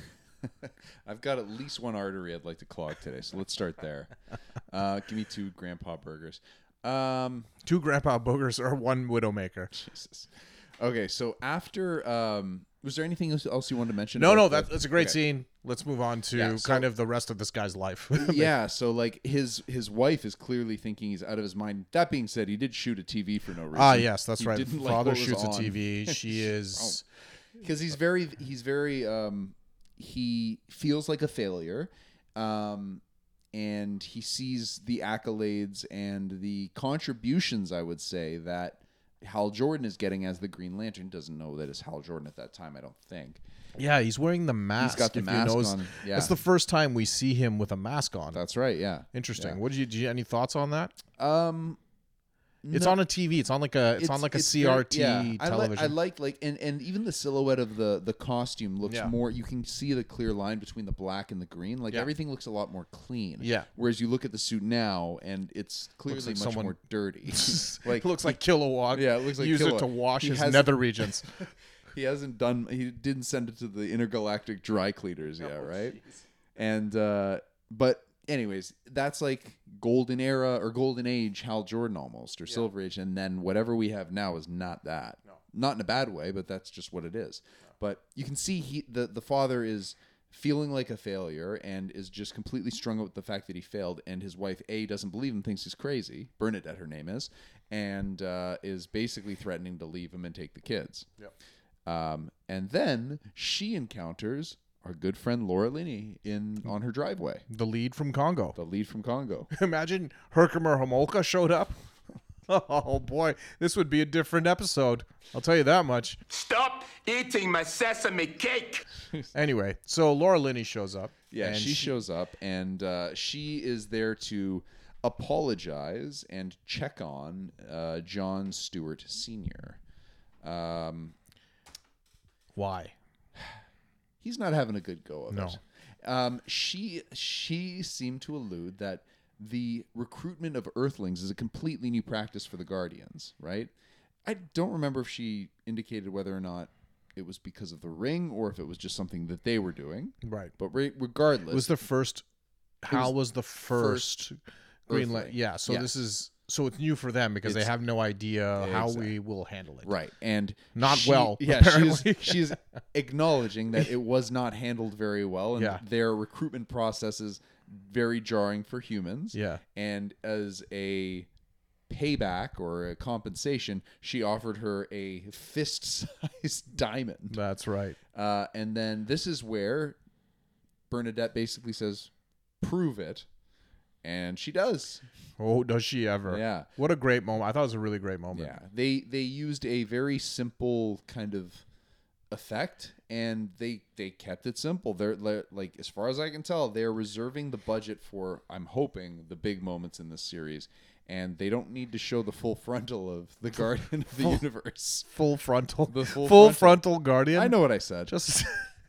I've got at least one artery I'd like to clog today, so let's start there. Uh, give me two Grandpa burgers. Um, Two Grandpa Boogers or one Widowmaker. Jesus. Okay, so after, um, was there anything else else you wanted to mention? No, about no, the- that, that's a great Okay. scene. Let's move on to Yeah, so- kind of the rest of this guy's life. Yeah, so like his his wife is clearly thinking he's out of his mind. That being said, he did shoot a T V for no reason. Ah, yes, that's He right. didn't like Father what was shoots a on. T V. She is. Because he's very he's very um he feels like a failure, um and he sees the accolades and the contributions, I would say, that Hal Jordan is getting as the Green Lantern. Doesn't know that it's Hal Jordan at that time, I don't think. Yeah, he's wearing the mask. got the if mask you notice. on, yeah. It's the first time we see him with a mask on. That's right, yeah. Interesting. Yeah. What did you, did you any thoughts on that? Um It's no- on a T V. It's on like a. It's, on like a C R T very- yeah. I like, television. I like like and, and even the silhouette of the the costume looks Yeah. more. You can see the clear line between the black and the green. Like Yeah. everything looks a lot more clean. Yeah. Whereas you look at the suit now and it's clearly like much someone- more dirty. Like it looks like Kilowog. Yeah, it looks like used it Kilowog. to wash He his hasn't- nether regions. he hasn't done. He didn't send it to the intergalactic dry cleaners yet, right? And uh, but anyways, that's like golden era or golden age Hal Jordan almost, or silver age, and then whatever we have now is not that. No. Not in a bad way, but that's just what it is. No. But you can see he the the father is feeling like a failure and is just completely strung out with the fact that he failed, and his wife A doesn't believe him, thinks he's crazy. Bernadette, her name is, and uh, is basically threatening to leave him and take the kids. Yep. Um, and then she encounters our good friend Laura Linney in on her driveway, The lead from Congo. the lead from Congo. Imagine Herkimer Homolka showed up. Oh boy, this would be a different episode. I'll tell you that much. Stop eating my sesame cake. Anyway, so Laura Linney shows up. Yeah, and she, shows up, and uh, she is there to apologize and check on uh, John Stewart Senior Um, Why? he's not having a good go of No. it. Um, she she seemed to allude that the recruitment of Earthlings is a completely new practice for the Guardians, right? I don't remember if she indicated whether or not it was because of the ring or if it was just something that they were doing. Right. But re- regardless, It was the first. Hal was was the first, Green Earthling. Lantern. Yeah. So Yeah. this is so it's new for them because they It's- have no idea how Exactly. we will handle it. right, and Not she- well, Yeah, apparently. she's she's acknowledging that it was not handled very well, and Yeah. their recruitment process is very jarring for humans. Yeah. And as a payback or a compensation, she offered her a fist-sized diamond. That's right. Uh, and then this is where Bernadette basically says, "Prove it," and she does. Oh, does she ever? Yeah. What a great moment. I thought it was a really great moment. Yeah, they they used a very simple kind of effect, and they they kept it simple. They're they're- like, as far as I can tell, they're reserving the budget for, I'm hoping, the big moments in this series, and they don't need to show the full frontal of the Guardian of the Universe. Full frontal. The full full frontal. frontal Guardian. I know what I said. Just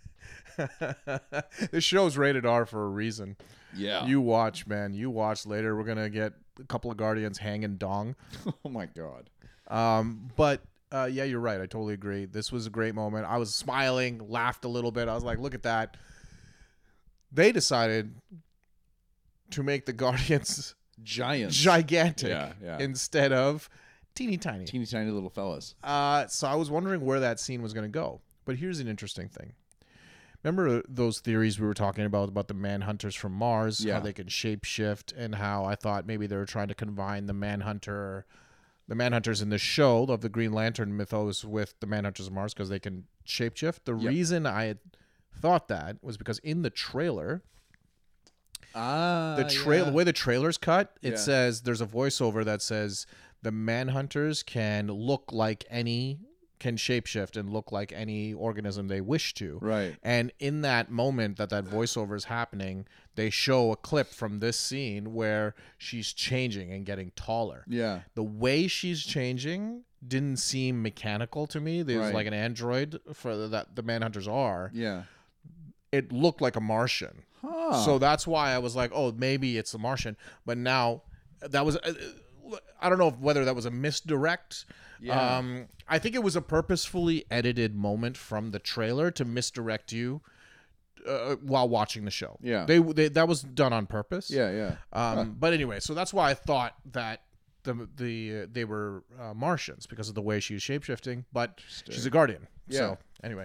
this show's rated R for a reason. Yeah. You watch, man. You watch later. We're gonna get a couple of Guardians hanging dong. Oh my god. Um, but uh, yeah, you're right. I totally agree. This was a great moment. I was smiling, laughed a little bit. I was like, look at that. They decided to make the Guardians Giants. gigantic Yeah, yeah. instead of teeny tiny. Teeny tiny little fellas. Uh, so I was wondering where that scene was going to go. But here's an interesting thing. Remember those theories we were talking about, about the Manhunters from Mars, Yeah. how they can shapeshift, and how I thought maybe they were trying to combine the Manhunter, the Manhunters in the show of the Green Lantern mythos with the Manhunters of Mars because they can shapeshift. The Yep. reason I had thought that was because in the trailer, Ah. the trail, the way the trailer's cut, it Yeah. says there's a voiceover that says the Manhunters can look like any, can shapeshift and look like any organism they wish to. Right. And in that moment that that voiceover is happening, they show a clip from this scene where she's changing and getting taller. Yeah. The way she's changing didn't seem mechanical to me. There's Right. like an android for the, that the Manhunters are. Yeah. It looked like a Martian. Huh. So that's why I was like, oh, maybe it's a Martian. But now that was, uh, I don't know whether that was a misdirect. Yeah. Um, I think it was a purposefully edited moment from the trailer to misdirect you uh, while watching the show. Yeah. They, they that was done on purpose. yeah, yeah. Um, But anyway, so that's why I thought that the the uh, they were uh, Martians because of the way she was shapeshifting. But she's a Guardian. Yeah. So anyway,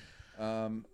Um,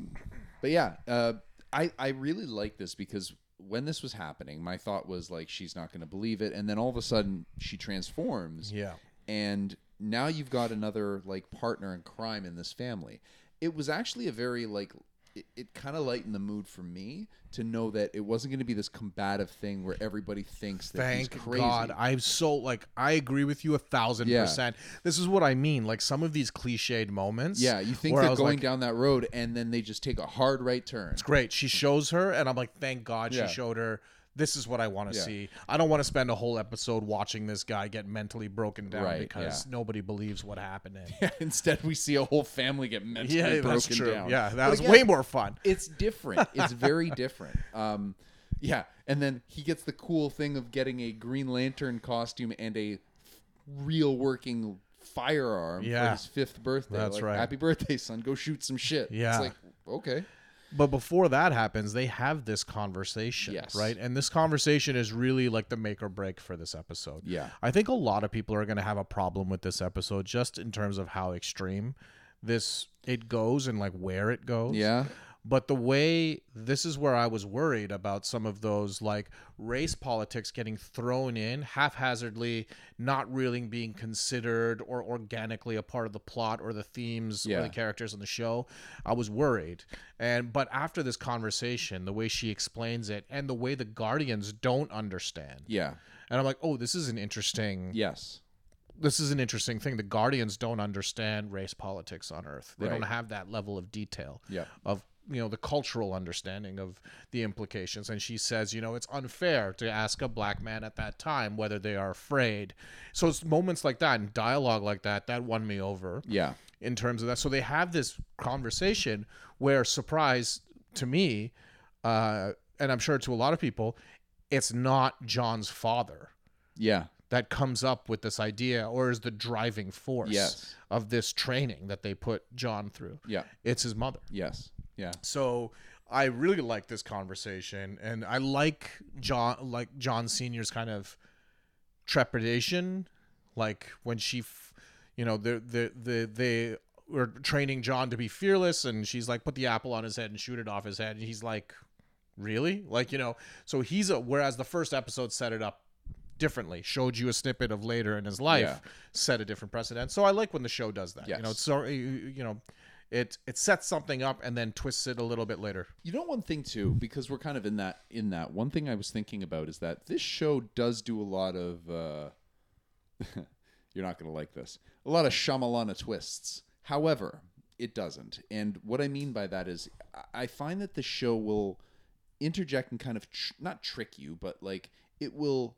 but yeah, uh, I I really like this because when this was happening, my thought was like she's not going to believe it, and then all of a sudden she transforms. yeah. And now you've got another like partner in crime in this family. It was actually a very like it, it kind of lightened the mood for me to know that it wasn't going to be this combative thing where everybody thinks that he's Thank crazy. God. I'm so like I agree with you a thousand Yeah. percent. This is what I mean. Like some of these cliched moments. Yeah, you think where I they're was going like, down that road and then they just take a hard right turn. It's great. She shows her, and I'm like, thank God Yeah. she showed her. This is what I want to Yeah. see. I don't want to spend a whole episode watching this guy get mentally broken down Right, because yeah. nobody believes what happened. In. Instead, we see a whole family get mentally Yeah, broken that's true. down. Yeah, that But was again, way more fun. It's different. It's very different. Um, yeah, and then he gets the cool thing of getting a Green Lantern costume and a real working firearm for Yeah. his fifth birthday. That's Like, right. Happy birthday, son! Go shoot some shit. Yeah. It's like okay. But before that happens, they have this conversation, Yes. right? And this conversation is really like the make or break for this episode. Yeah. I think a lot of people are going to have a problem with this episode just in terms of how extreme this it goes and like where it goes. Yeah. But the way this is where I was worried about some of those like race politics getting thrown in haphazardly, not really being considered or organically a part of the plot or the themes Yeah. or the characters on the show. I was worried. And but after this conversation, the way she explains it and the way the Guardians don't understand. Yeah. And I'm like, "Oh, this is an interesting Yes. this is an interesting thing. The Guardians don't understand race politics on Earth. They Right. don't have that level of detail Yeah. of you know the cultural understanding of the implications." And she says, you know, it's unfair to ask a black man at that time whether they are afraid. So it's moments like that and dialogue like that that won me over Yeah. in terms of that. So they have this conversation where, surprise to me, uh, and I'm sure to a lot of people, it's not John's father Yeah. that comes up with this idea or is the driving force Yes. of this training that they put John through. Yeah. It's his mother. Yes. Yeah. So I really like this conversation, and I like John, like John Senior's kind of trepidation, like when she, f- you know, the the the they were training John to be fearless, and she's like, put the apple on his head and shoot it off his head, and he's like, really, like you know, so he's a whereas the first episode set it up differently, showed you a snippet of later in his life, Yeah. set a different precedent. So I like when the show does that. You know, Yes. it's so you you know. It it sets something up and then twists it a little bit later. You know one thing too, because we're kind of in that in that. One thing I was thinking about is that this show does do a lot of uh you're not going to like this. A lot of Shyamalana twists. However, it doesn't. And what I mean by that is I find that the show will interject and kind of tr- not trick you, but like it will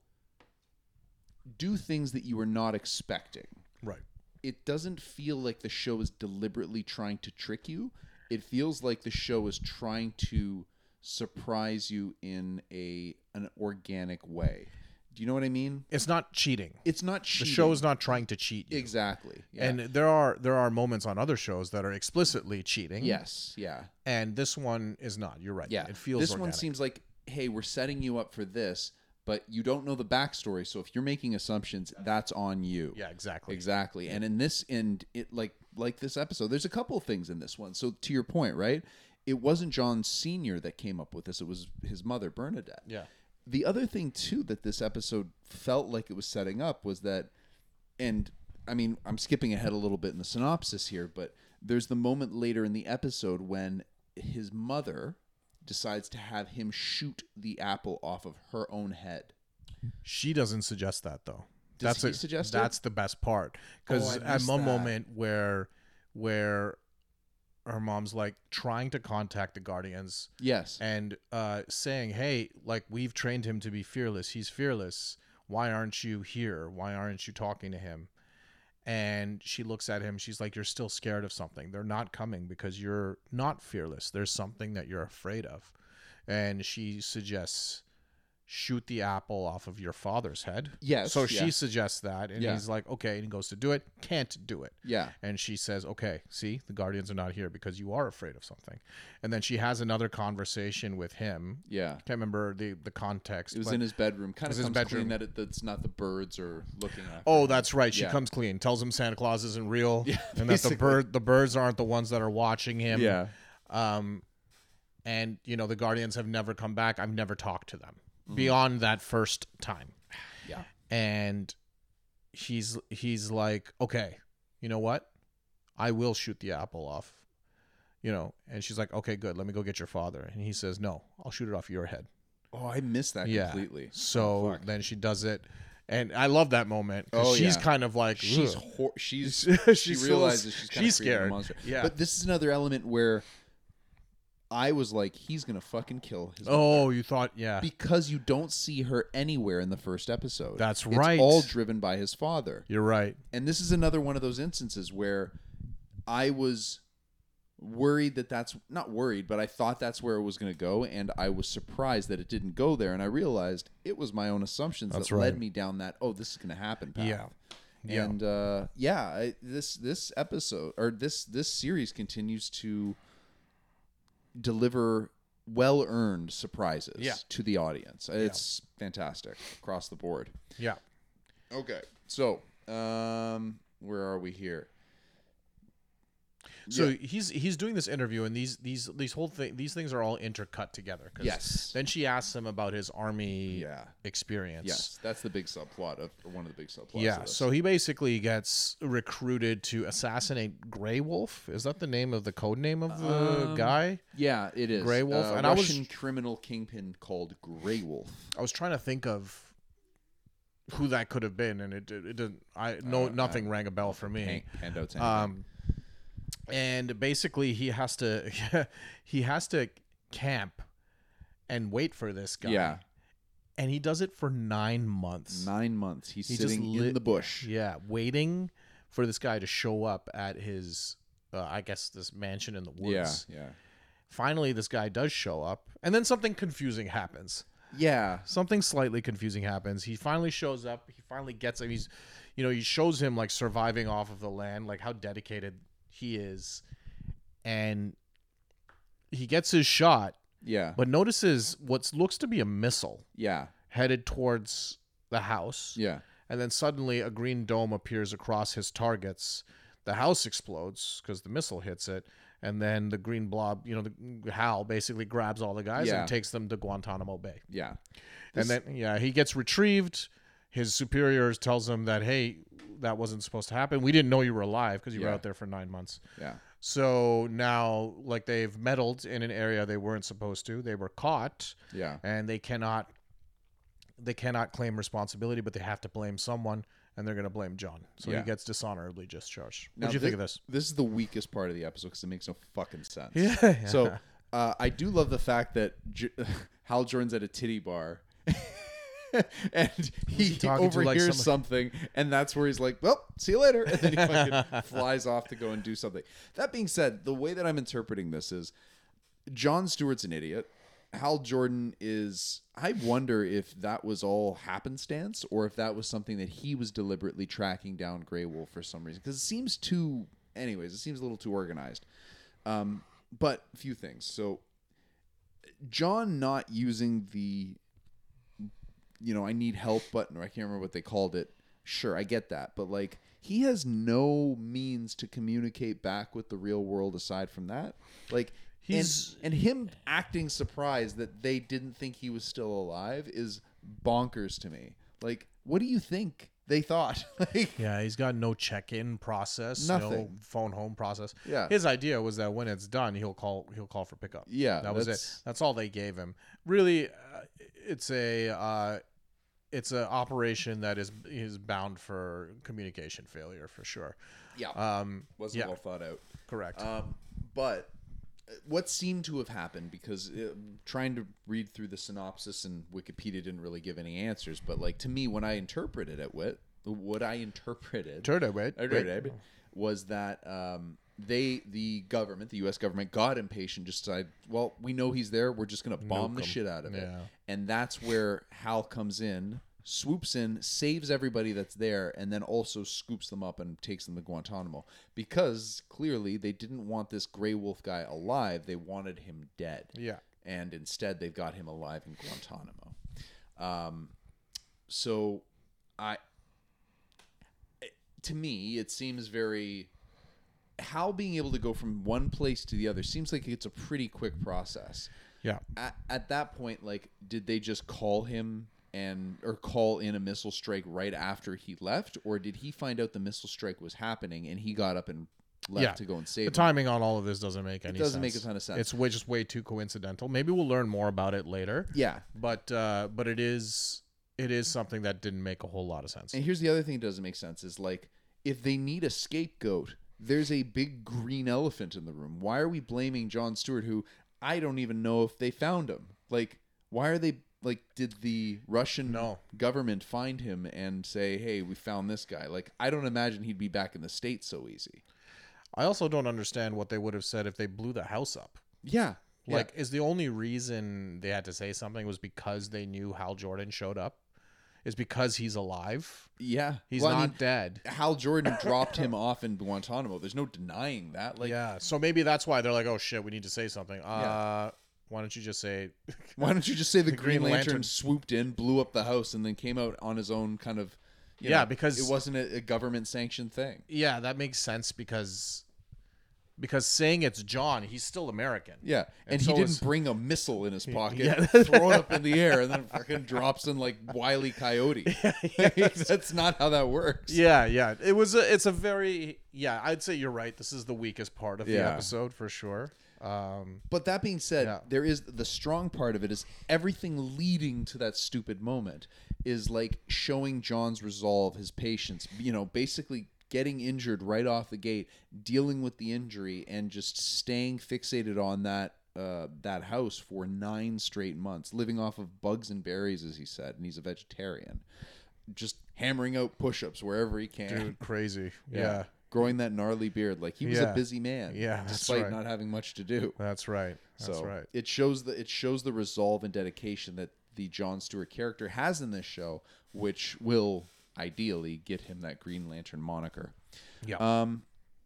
do things that you were not expecting. Right. It doesn't feel like the show is deliberately trying to trick you. It feels like the show is trying to surprise you in a an organic way. Do you know what I mean? It's not cheating. It's not The cheating. show is not trying to cheat you. exactly. Yeah. And there are there are moments on other shows that are explicitly cheating. yes, yeah, And this one is not. You're right. yeah. It feels this organic. one seems like, hey, we're setting you up for this, but you don't know the backstory. So if you're making assumptions, that's on you. Yeah, exactly. Exactly. And in this and it like like this episode, there's a couple of things in this one. So to your point, right? It wasn't John Senior that came up with this. It was his mother, Bernadette. Yeah. The other thing too that this episode felt like it was setting up was that, and I mean, I'm skipping ahead a little bit in the synopsis here, but there's the moment later in the episode when his mother decides to have him shoot the apple off of her own head. She doesn't suggest that though. Does that's he it. suggest it? That's the best part, because Oh, I at missed one that. moment where where her mom's like trying to contact the Guardians Yes. and uh, saying, "Hey, like we've trained him to be fearless. He's fearless. Why aren't you here? Why aren't you talking to him?" And she looks at him. She's like, "You're still scared of something. They're not coming because you're not fearless. There's something that you're afraid of." And she suggests, "Shoot the apple off of your father's head." Yes, So yeah. she suggests that, and Yeah. he's like, "Okay," and he goes to do it. Can't do it. Yeah. And she says, "Okay, see, the Guardians are not here because you are afraid of something." And then she has another conversation with him. Yeah. Can't remember the the context. It was but- in his bedroom. Kind was of his comes clean bedroom. that it, that's not the birds are looking at. Oh, that's right. She Yeah. comes clean, tells him Santa Claus isn't real, Yeah, and that the basically. bird the birds aren't the ones that are watching him. Yeah. Um, and you know the Guardians have never come back. I've never talked to them Mm-hmm. beyond that first time. Yeah. And he's he's like, "Okay, you know what? I will shoot the apple off." You know, and she's like, "Okay, good. Let me go get your father." And he says, "No, I'll shoot it off your head." Oh, I missed that Yeah. completely. So Oh, fuck. then she does it, and I love that moment. 'Cause Oh, she's yeah. kind of like she's "Ugh." hor- she's She's she so- realizes she's kind she's of creating a scared. monster. Yeah. But this is another element where I was like, he's gonna fucking kill his. Oh, mother. you thought, yeah. Because you don't see her anywhere in the first episode. That's It's right. all driven by his father. You're right. And this is another one of those instances where I was worried that that's not worried, but I thought that's where it was going to go, and I was surprised that it didn't go there. And I realized it was my own assumptions That's that right. led me down that. Oh, this is going to happen path. Yeah. Yeah. And uh, yeah, I, this this episode or this this series continues to deliver well earned surprises Yeah. to the audience. It's fantastic across the board. Yeah. Okay, so um, where are we here? So Yeah. he's he's doing this interview, and these these these whole thing these things are all intercut together. 'Cause Yes. Then she asks him about his army Yeah. experience. Yes, that's the big subplot of or one of the big subplots. Yeah. of this. So he basically gets recruited to assassinate Grey Wolf. Is that the name of the code name of the Um, guy? yeah, it is Grey Wolf, Uh, and I was- Russian criminal kingpin called Grey Wolf. I was trying to think of who that could have been, and it it, it didn't. I no Uh, nothing rang a bell for me. Hand, handouts. anything. Um, and basically he has to he has to camp and wait for this guy. yeah, And he does it for nine months. nine months. He's He just sitting lit- in the bush. Yeah, waiting for this guy to show up at his, uh, I guess, this mansion in the Yeah, woods. yeah, Finally, this guy does show up, and then something confusing happens. yeah. Something slightly confusing happens. He finally shows up. He finally gets him. He's, you know, he shows him like surviving off of the land, like how dedicated he is, and he gets his shot, Yeah, but notices what looks to be a missile yeah, headed towards the house. yeah. And then suddenly a green dome appears across his targets. The house explodes because the missile hits it. And then the green blob, you know, the Hal basically grabs all the guys Yeah. and takes them to Guantanamo Bay. Yeah. And then, yeah, he gets retrieved. His superiors tells him that, hey, that wasn't supposed to happen. We didn't know you were alive because you were Yeah. out there for nine months. Yeah. So now, like, they've meddled in an area they weren't supposed to. They were caught, Yeah. and they cannot, they cannot claim responsibility, but they have to blame someone, and they're going to blame John. So Yeah. he gets dishonorably discharged. What Now, do you thi- think of this? This is the weakest part of the episode because it makes no fucking sense. Yeah. So uh, I do love the fact that J- Hal Jordan's at a titty bar. And he, he talking to, like, overhears some- something, and that's where he's like, "Well, see you later," and then he fucking flies off to go and do something. That being said, the way that I'm interpreting this is, Jon Stewart's an idiot. Hal Jordan is. I wonder if that was all happenstance, or if that was something that he was deliberately tracking down Grey Wolf for some reason. Because it seems too. Anyways, it seems a little too organized. Um, but a few things. So, John not using the, you know, I need help button, or I can't remember what they called it. Sure, I get that. But, like, he has no means to communicate back with the real world aside from that. Like, He's- and, and him acting surprised that they didn't think he was still alive is bonkers to me. Like, what do you think they thought? Like, Yeah, he's got no check-in process, no Nothing. phone home process. Yeah. His idea was that when it's done, he'll call he'll call for pickup. Yeah, that was it. that's- That's all they gave him. Really, uh, it's a uh, it's an operation that is is bound for communication failure for sure. Yeah, Um, wasn't yeah. well thought out. Correct. Um, but what seemed to have happened, because uh, trying to read through the synopsis and Wikipedia didn't really give any answers, but like to me, when I interpreted it, what what I interpreted, Turtle, wait, wait. was that um, they, the government, the U S government, got impatient, just decided, well, we know he's there, we're just gonna bomb Nuke the him. shit out of it, Yeah. and that's where Hal comes in. Swoops in, saves everybody that's there, and then also scoops them up and takes them to Guantanamo. Because clearly they didn't want this Grey Wolf guy alive; they wanted him dead. Yeah. And instead, they've got him alive in Guantanamo. Um, so, I, to me, it seems very. Hal being able to go from one place to the other seems like it's a pretty quick process. Yeah. At, at that point, like, did they just call him? And or call in a missile strike right after he left, or did he find out the missile strike was happening and he got up and left Yeah. to go and save The him? timing on all of this doesn't make any sense. doesn't make a ton of sense. It's way just way too coincidental. Maybe we'll learn more about it later. Yeah. But uh, but it is it is something that didn't make a whole lot of sense. And here's the other thing that doesn't make sense is, like, if they need a scapegoat, there's a big green elephant in the room. Why are we blaming Jon Stewart, who I don't even know if they found him? Like, why are they like, did the Russian No. government find him and say, hey, we found this guy? Like, I don't imagine he'd be back in the States so easy. I also don't understand what they would have said if they blew the house up. Yeah. Like, is the only reason they had to say something was because they knew Hal Jordan showed up? Is because he's alive? Yeah. He's Well, not I mean, dead. Hal Jordan dropped him off in Guantanamo. There's no denying that. Like, Yeah. So maybe that's why they're like, oh shit, we need to say something. Uh, Yeah. Why don't you just say why don't you just say the, The Green, Green Lantern, Lantern- swooped in, blew up the house, and then came out on his own kind of. you Yeah, know, because- it wasn't a, a government sanctioned thing. Yeah, that makes sense because because saying it's John, he's still American. Yeah, and, And he so didn't is- bring a missile in his pocket, Yeah. throw it up in the air, and then fucking drops in like Wile E. Coyote. That's not how that works. Yeah, yeah. It was a it's a very yeah, I'd say you're right. This is the weakest part of the Yeah. episode for sure. Um But that being said, Yeah. there is the strong part of it is everything leading to that stupid moment is like showing John's resolve, his patience, you know, basically getting injured right off the gate, dealing with the injury, and just staying fixated on that uh, that house for nine straight months, living off of bugs and berries, as he said, and he's a vegetarian. Just hammering out push-ups wherever he can. dude, crazy. Yeah. Growing that gnarly beard. Like, he was Yeah. a busy man. Yeah, that's despite right. not having much to do. That's right. That's So right. it shows the it shows the resolve and dedication that the Jon Stewart character has in this show, which will ideally get him that Green Lantern moniker. Yeah. Um.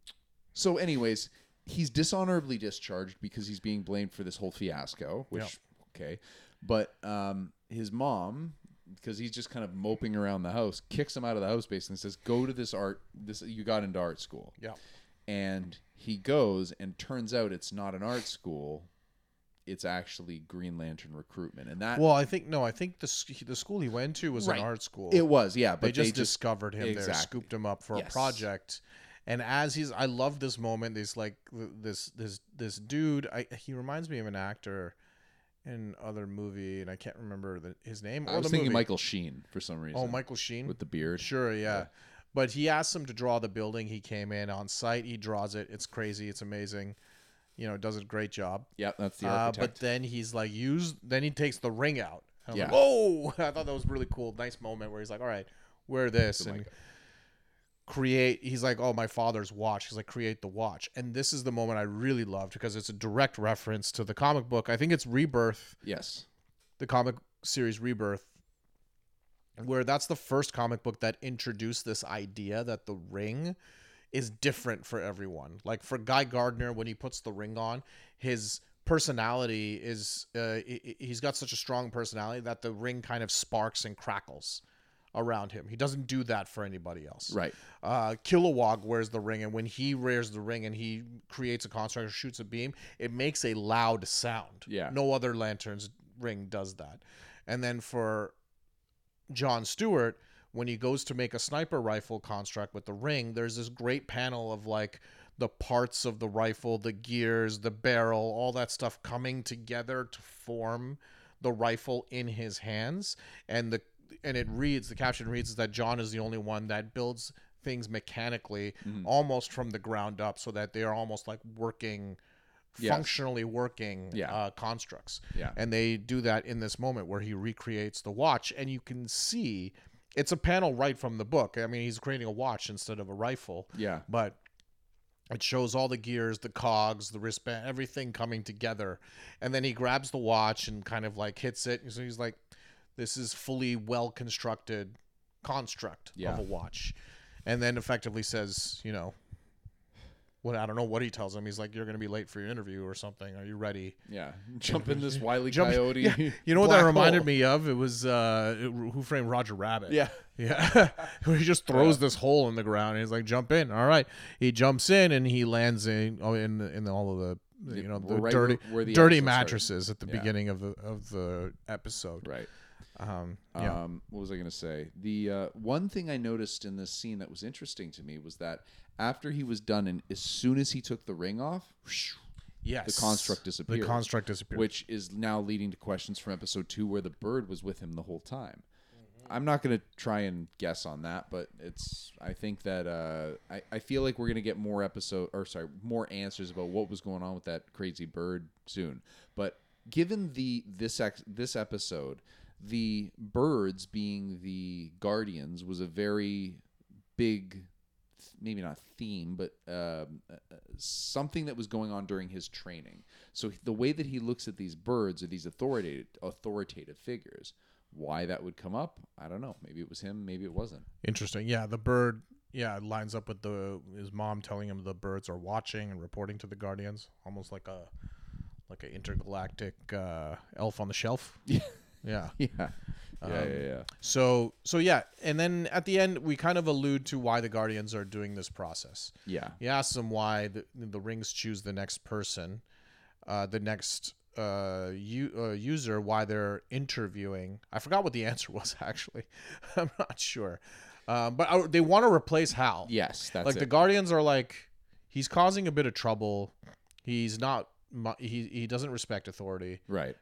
So, anyways, he's dishonorably discharged because he's being blamed for this whole fiasco. Which Yep. okay, but um, his mom, because he's just kind of moping around the house, kicks him out of the house basically and says, "Go to this art. This you got into art school." yeah. And he goes, and turns out it's not an art school. It's actually Green Lantern recruitment, and that Well, I think no, I think the s- the school he went to was Right. an art school. it was, yeah. But they just they just discovered him there, Exactly. scooped him up for Yes. a project. And as he's, I love this moment. There's like th- this this this dude. I he reminds me of an actor in other movie, and I can't remember the, his name. I or was the thinking movie. Michael Sheen for some reason. Oh, Michael Sheen with the beard. Sure, yeah. Yeah. But he asked him to draw the building. He came in on site. He draws it. It's crazy. It's amazing. You know, does a great job. Yeah, that's the Uh, architect. but then he's like, use. Then he takes the ring out. And I'm Yeah. like, whoa! I thought that was really cool. Nice moment where he's like, all right, wear this The and mic. create. He's like, oh, my father's watch. He's like, create the watch. And this is the moment I really loved because it's a direct reference to the comic book. I think it's Rebirth, yes. the comic series Rebirth, where that's the first comic book that introduced this idea that the ring is different for everyone. Like for Guy Gardner, when he puts the ring on, his personality is uh, he- he's got such a strong personality that the ring kind of sparks and crackles around him. He doesn't do that for anybody else. Right. Uh, Kilowog wears the ring, and when he wears the ring and he creates a construct or shoots a beam, it makes a loud sound. Yeah. No other lantern's ring does that. And then for Jon Stewart, when he goes to make a sniper rifle construct with the ring, there's this great panel of like the parts of the rifle, the gears, the barrel, all that stuff coming together to form the rifle in his hands. And the and it reads, the caption reads is that John is the only one that builds things mechanically, almost from the ground up, so that they are almost like working, Yes. functionally working Yeah. uh, constructs. Yeah. And they do that in this moment where he recreates the watch, and you can see it's a panel right from the book. I mean, he's creating a watch instead of a rifle. Yeah. But it shows all the gears, the cogs, the wristband, everything coming together. And then he grabs the watch and kind of like hits it. So he's like, this is fully well constructed construct Yeah. of a watch. And then effectively says, you know, what I don't know what he tells him. He's like, you're going to be late for your interview or something. Are you ready? Yeah. Jump in this Wile E. Jump- Coyote. yeah. You know what that black reminded hole. me of? It was uh, Who Framed Roger Rabbit. Yeah. Yeah. Where he just throws this hole in the ground and he's like, jump in. All right. He jumps in and he lands in oh in in all of the you know the Right dirty where- where the dirty episode started. mattresses at the Yeah. beginning of the of the episode. Right. Um yeah. Um, what was I going to say? The uh, one thing I noticed in this scene that was interesting to me was that after he was done, and as soon as he took the ring off, whoosh, Yes. the construct disappeared. The construct disappeared. which is now leading to questions from episode two where the bird was with him the whole time. I'm not going to try and guess on that, but it's. I think that uh, I I feel like we're going to get more episode or sorry more answers about what was going on with that crazy bird soon. But given the this ex, this episode, the birds being the guardians was a very big, maybe not theme, but um, uh, something that was going on during his training. So the way that he looks at these birds or these authoritative authoritative figures, why that would come up, I don't know. Maybe it was him, maybe it wasn't. Interesting. Yeah, the bird yeah, it lines up with the his mom telling him the birds are watching and reporting to the Guardians, almost like a like an intergalactic uh, elf on the shelf. Yeah. Yeah. Yeah. Yeah, yeah, yeah. So so yeah, and then at the end we kind of allude to why the Guardians are doing this process. Yeah. He asks them why the, the rings choose the next person, uh, the next uh, u- uh, user, why they're interviewing. I forgot what the answer was actually. I'm not sure, um, but I, they want to replace Hal. Yes, that's like it. the Guardians are like, he's causing a bit of trouble. He's not. mu- He he doesn't respect authority, Right.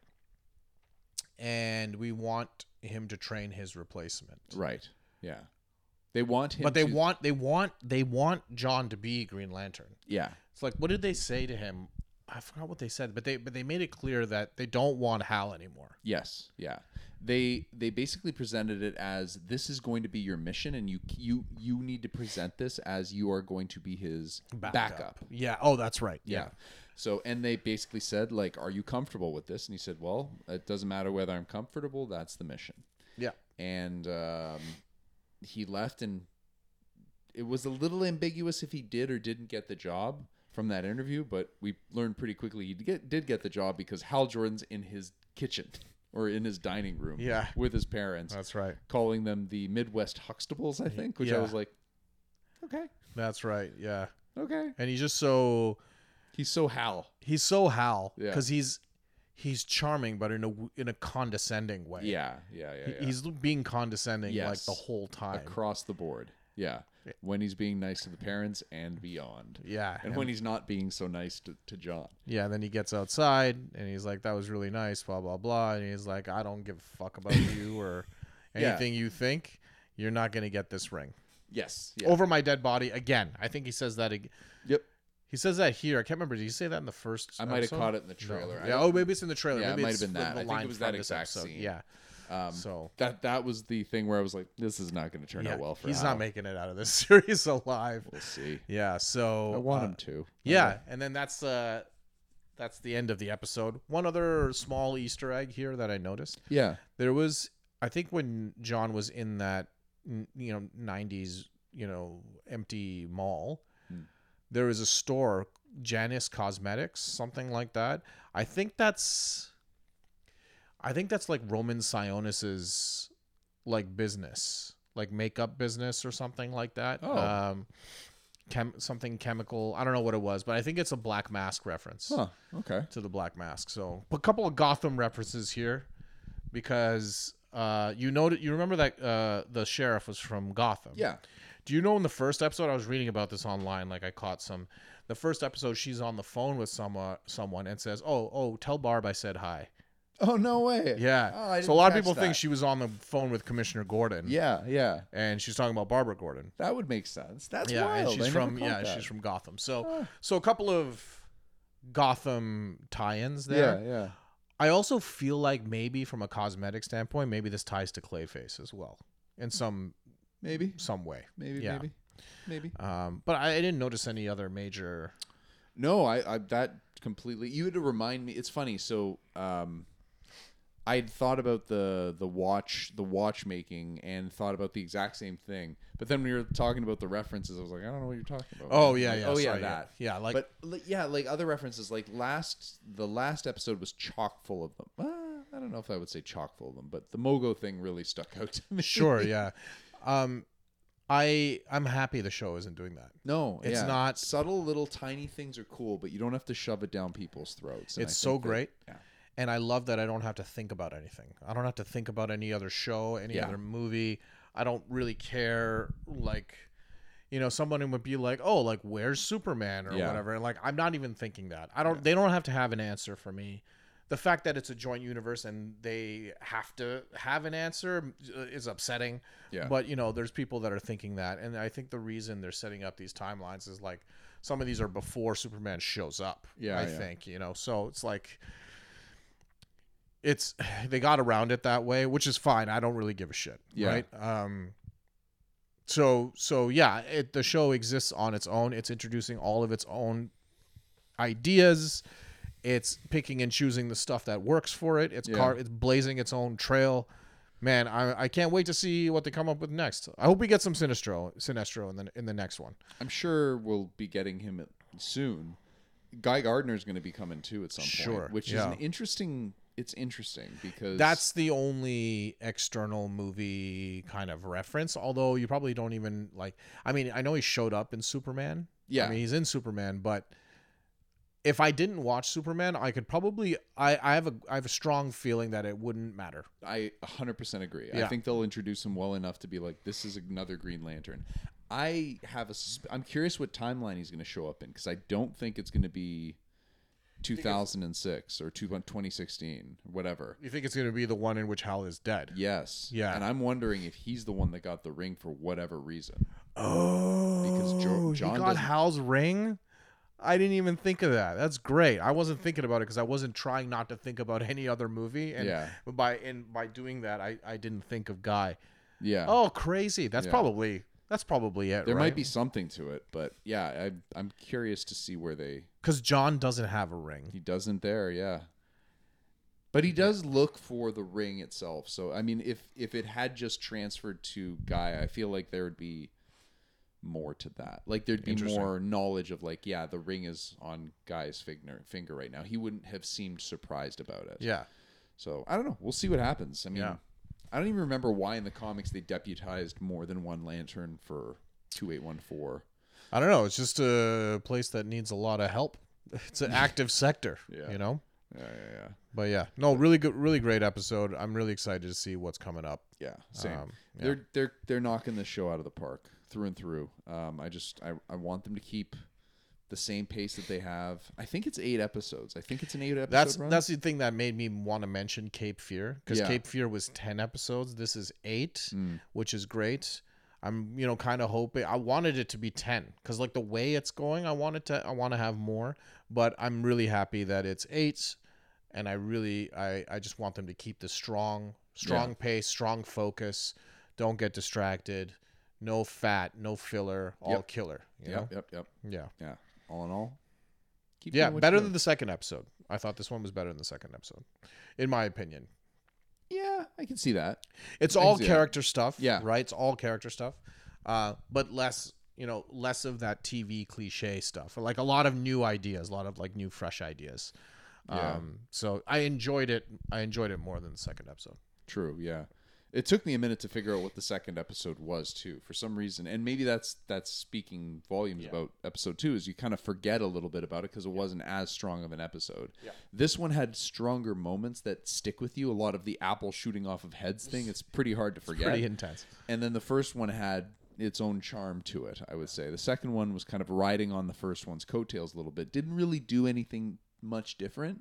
and we want him to train his replacement. Right. Yeah. They want him But they to- want they want they want John to be Green Lantern. Yeah. It's like, what did they say to him? I forgot what they said, but they but they made it clear that they don't want Hal anymore. Yes, yeah. They they basically presented it as this is going to be your mission, and you you you need to present this as you are going to be his backup. Yeah. Oh, that's right. Yeah. Yeah. So and they basically said like, "Are you comfortable with this?" And he said, "Well, it doesn't matter whether I'm comfortable. That's the mission." Yeah. And um, he left, and it was a little ambiguous if he did or didn't get the job from that interview, but we learned pretty quickly he did get, did get the job because Hal Jordan's in his kitchen or in his dining room Yeah. with his parents. That's right. Calling them the Midwest Huxtables, I think, which I Yeah. was like, okay, That's right. Yeah. okay. And he's just so He's so Hal. he's so Hal Yeah. because he's he's charming, but in a in a condescending way. Yeah, yeah, yeah. He- yeah. He's being condescending like Yes. the whole time. Across the board. Yeah. When he's being nice to the parents and beyond. Yeah. And when he's not being so nice to, to John. Yeah, and then he gets outside and he's like, that was really nice, blah, blah, blah. And he's like, I don't give a fuck about you or Yeah. anything you think. You're not going to get this ring. Yes. Yeah. Over my dead body again. I think he says that again. Yep. He says that here. I can't remember. Did he say that in the first I might have episode? caught it in the No. trailer. I Yeah, don't- oh, maybe it's in the trailer. Yeah, it maybe might it's have been the- that. the I think line it was that from this exact episode. scene. Yeah. Um, So that that was the thing where I was like, this is not going to turn yeah, out well for he's Hal. not making it out of this series alive. We'll see. Yeah, so I want uh, him to. Yeah, and then that's uh that's the end of the episode. One other small Easter egg here that I noticed. Yeah. There was, I think, when John was in that, n- you know, nineties, you know, empty mall, Hmm. there was a store, Janus Cosmetics, something like that. I think that's, I think that's like Roman Sionis's like business, like makeup business or something like that. Oh. Um, chem- something chemical. I don't know what it was, but I think it's a Black Mask reference Huh. Okay. to the Black Mask. So a couple of Gotham references here, because uh, you know, you remember that uh, the sheriff was from Gotham. Yeah. Do you know in the first episode, I was reading about this online, like I caught some. The first episode, she's on the phone with someone, someone, and says, "Oh, oh, tell Barb I said hi." Oh, no way. Yeah. Oh, I so a lot of didn't people catch think that. she was on the phone with Commissioner Gordon. Yeah, yeah. And she's talking about Barbara Gordon. That would make sense. That's yeah, wild. and I she's never from caught yeah, that. she's from Gotham. So so a couple of Gotham tie-ins there. Yeah, yeah. I also feel like maybe from a cosmetic standpoint, maybe this ties to Clayface as well in some Maybe. some way. Maybe, Yeah. maybe. Maybe. Um, but I, I didn't notice any other major. No, I, I that completely. You had to remind me. It's funny. So, um, I had thought about the the watch the watchmaking and thought about the exact same thing. But then when you were talking about the references, I was like, I don't know what you're talking about. Oh yeah, Like, yeah. oh yeah, sorry, that. Yeah, like But like, yeah, like other references, like last the last episode was chock full of them. Uh, I don't know if I would say chock full of them, but the Mogo thing really stuck out to me. sure, yeah. Um, I I'm happy the show isn't doing that. No, It's yeah. not- subtle little tiny things are cool, but you don't have to shove it down people's throats. And It's I so think that- great. yeah. And I love that I don't have to think about anything. I don't have to think about any other show, any Yeah. other movie. I don't really care. Like, you know, someone would be like, "Oh, like where's Superman?" or Yeah. whatever. And like, I'm not even thinking that. I don't. They don't have to have an answer for me. The fact that it's a joint universe and they have to have an answer is upsetting. Yeah. But you know, there's people that are thinking that, and I think the reason they're setting up these timelines is like some of these are before Superman shows up. Yeah, I yeah. think you know. So it's like. It's they got around it that way, which is fine. I don't really give a shit, Yeah. right? Um, so so yeah, it, the show exists on its own. It's introducing all of its own ideas. It's picking and choosing the stuff that works for it. It's Yeah. car. It's blazing its own trail. Man, I I can't wait to see what they come up with next. I hope we get some Sinestro Sinestro in the in the next one. I'm sure we'll be getting him soon. Guy Gardner's going to be coming too at some Sure, point, which is yeah. an interesting. It's interesting because That's the only external movie kind of reference. Although you probably don't even like. I mean, I know he showed up in Superman. Yeah. I mean, he's in Superman, but if I didn't watch Superman, I could probably. I, I have a I have a strong feeling that it wouldn't matter. I one hundred percent agree. I Yeah. think they'll introduce him well enough to be like, this is another Green Lantern. I have a. susp- I'm curious what timeline he's going to show up in because I don't think it's going to be two thousand six or two- twenty sixteen, whatever. You think it's going to be the one in which Hal is dead? Yes. Yeah. And I'm wondering if he's the one that got the ring for whatever reason. Oh, Because Jo- he John got doesn't- Hal's ring. I didn't even think of that. That's great. I wasn't thinking about it because I wasn't trying not to think about any other movie. And Yeah. by and by doing that, I, I didn't think of Guy. Yeah. Oh, crazy! That's Yeah. probably that's probably it. There right? might be something to it, but yeah, I, I'm curious to see where they. because John doesn't have a ring. He doesn't there, yeah. But he does look for the ring itself. So I mean, if if it had just transferred to Guy, I feel like there would be more to that. Like there'd be Interesting. more knowledge of like, yeah, the ring is on Guy's finger finger right now. He wouldn't have seemed surprised about it. Yeah. So I don't know. We'll see what happens. I mean, Yeah. I don't even remember why in the comics they deputized more than one lantern for two eight one four. I don't know. It's just a place that needs a lot of help. It's an active sector, Yeah. you know. Yeah, yeah, yeah. But yeah, no, really good, really great episode. I'm really excited to see what's coming up. Yeah, same. Um, yeah. They're they're they're knocking the show out of the park through and through. Um, I just I, I want them to keep the same pace that they have. I think it's eight episodes. I think it's an eight episode That's run. that's the thing that made me want to mention Cape Fear because Yeah. Cape Fear was ten episodes. This is eight, Mm. which is great. I'm you know kind of hoping I wanted it to be ten because like the way it's going, I wanted to I want to have more, but I'm really happy that it's eight, and I really I I just want them to keep the strong strong Yeah. pace, strong focus. Don't get distracted. No fat, no filler, all Yep. killer. You know? Yep, yep, yep. Yeah. Yeah. All in all, keep Yeah, doing what better you're than doing. the second episode. I thought this one was better than the second episode, in my opinion. Yeah, I can see that. It's I all can see that. character stuff. Yeah. Right? It's all character stuff. Uh, but less, you know, less of that T V cliche stuff. Like a lot of new ideas, a lot of like new, fresh ideas. Yeah. Um, so I enjoyed it. I enjoyed it more than the second episode. True. Yeah. It took me a minute to figure out what the second episode was too, for some reason, and maybe that's that's speaking volumes Yeah. about episode two. Is you kind of forget a little bit about it because it wasn't as strong of an episode. Yeah. This one had stronger moments that stick with you. A lot of the apple shooting off of heads thing. It's pretty hard to forget. Pretty intense. And then the first one had its own charm to it, I would say. The second one was kind of riding on the first one's coattails a little bit. Didn't really do anything much different.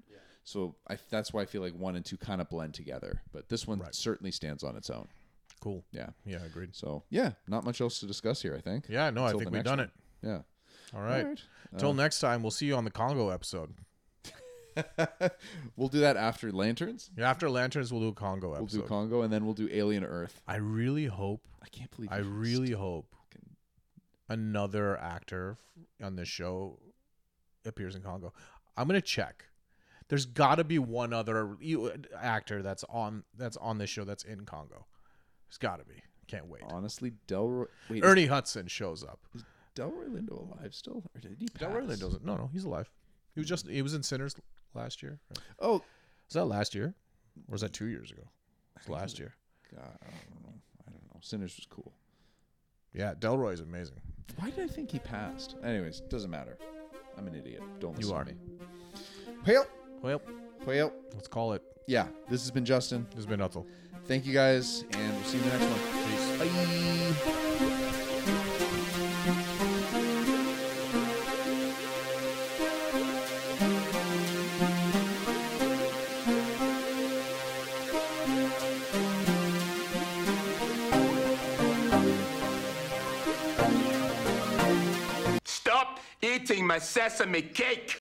So I, that's why I feel like one and two kind of blend together. But this one Right. certainly stands on its own. Cool. Yeah. Yeah, agreed. So yeah, not much else to discuss here, I think. Yeah, no, I Until think the we've next done one. it. Yeah. All right. All right. Until Uh, next time, we'll see you on the Congo episode. We'll do that after Lanterns. Yeah, after Lanterns, we'll do a Congo We'll episode. do Congo, and then we'll do Alien Earth. I really hope, I can't believe. I you really still hope fucking- another actor f- on this show appears in Congo. I'm gonna check. There's got to be one other you- actor that's on that's on this show that's in Congo. There's got to be. Can't wait. Honestly, Delroy. Wait, Ernie Hudson shows up. is, is Delroy Lindo alive still, or did he pass? Delroy Lindo doesn't. No, no, he's alive. He was just. He was in Sinners last year. Oh, Was that last year, or was that two years ago? It was last year. God, I don't know. I don't know. Sinners was cool. Yeah, Delroy is amazing. Why did I think he passed? Anyways, doesn't matter. I'm an idiot. Don't listen You are. to me. Well, Well, well, let's call it. yeah. This has been Justin. This has been Uthal. Thank you guys, and we'll see you in the next one. Peace. Bye. Stop eating my sesame cake.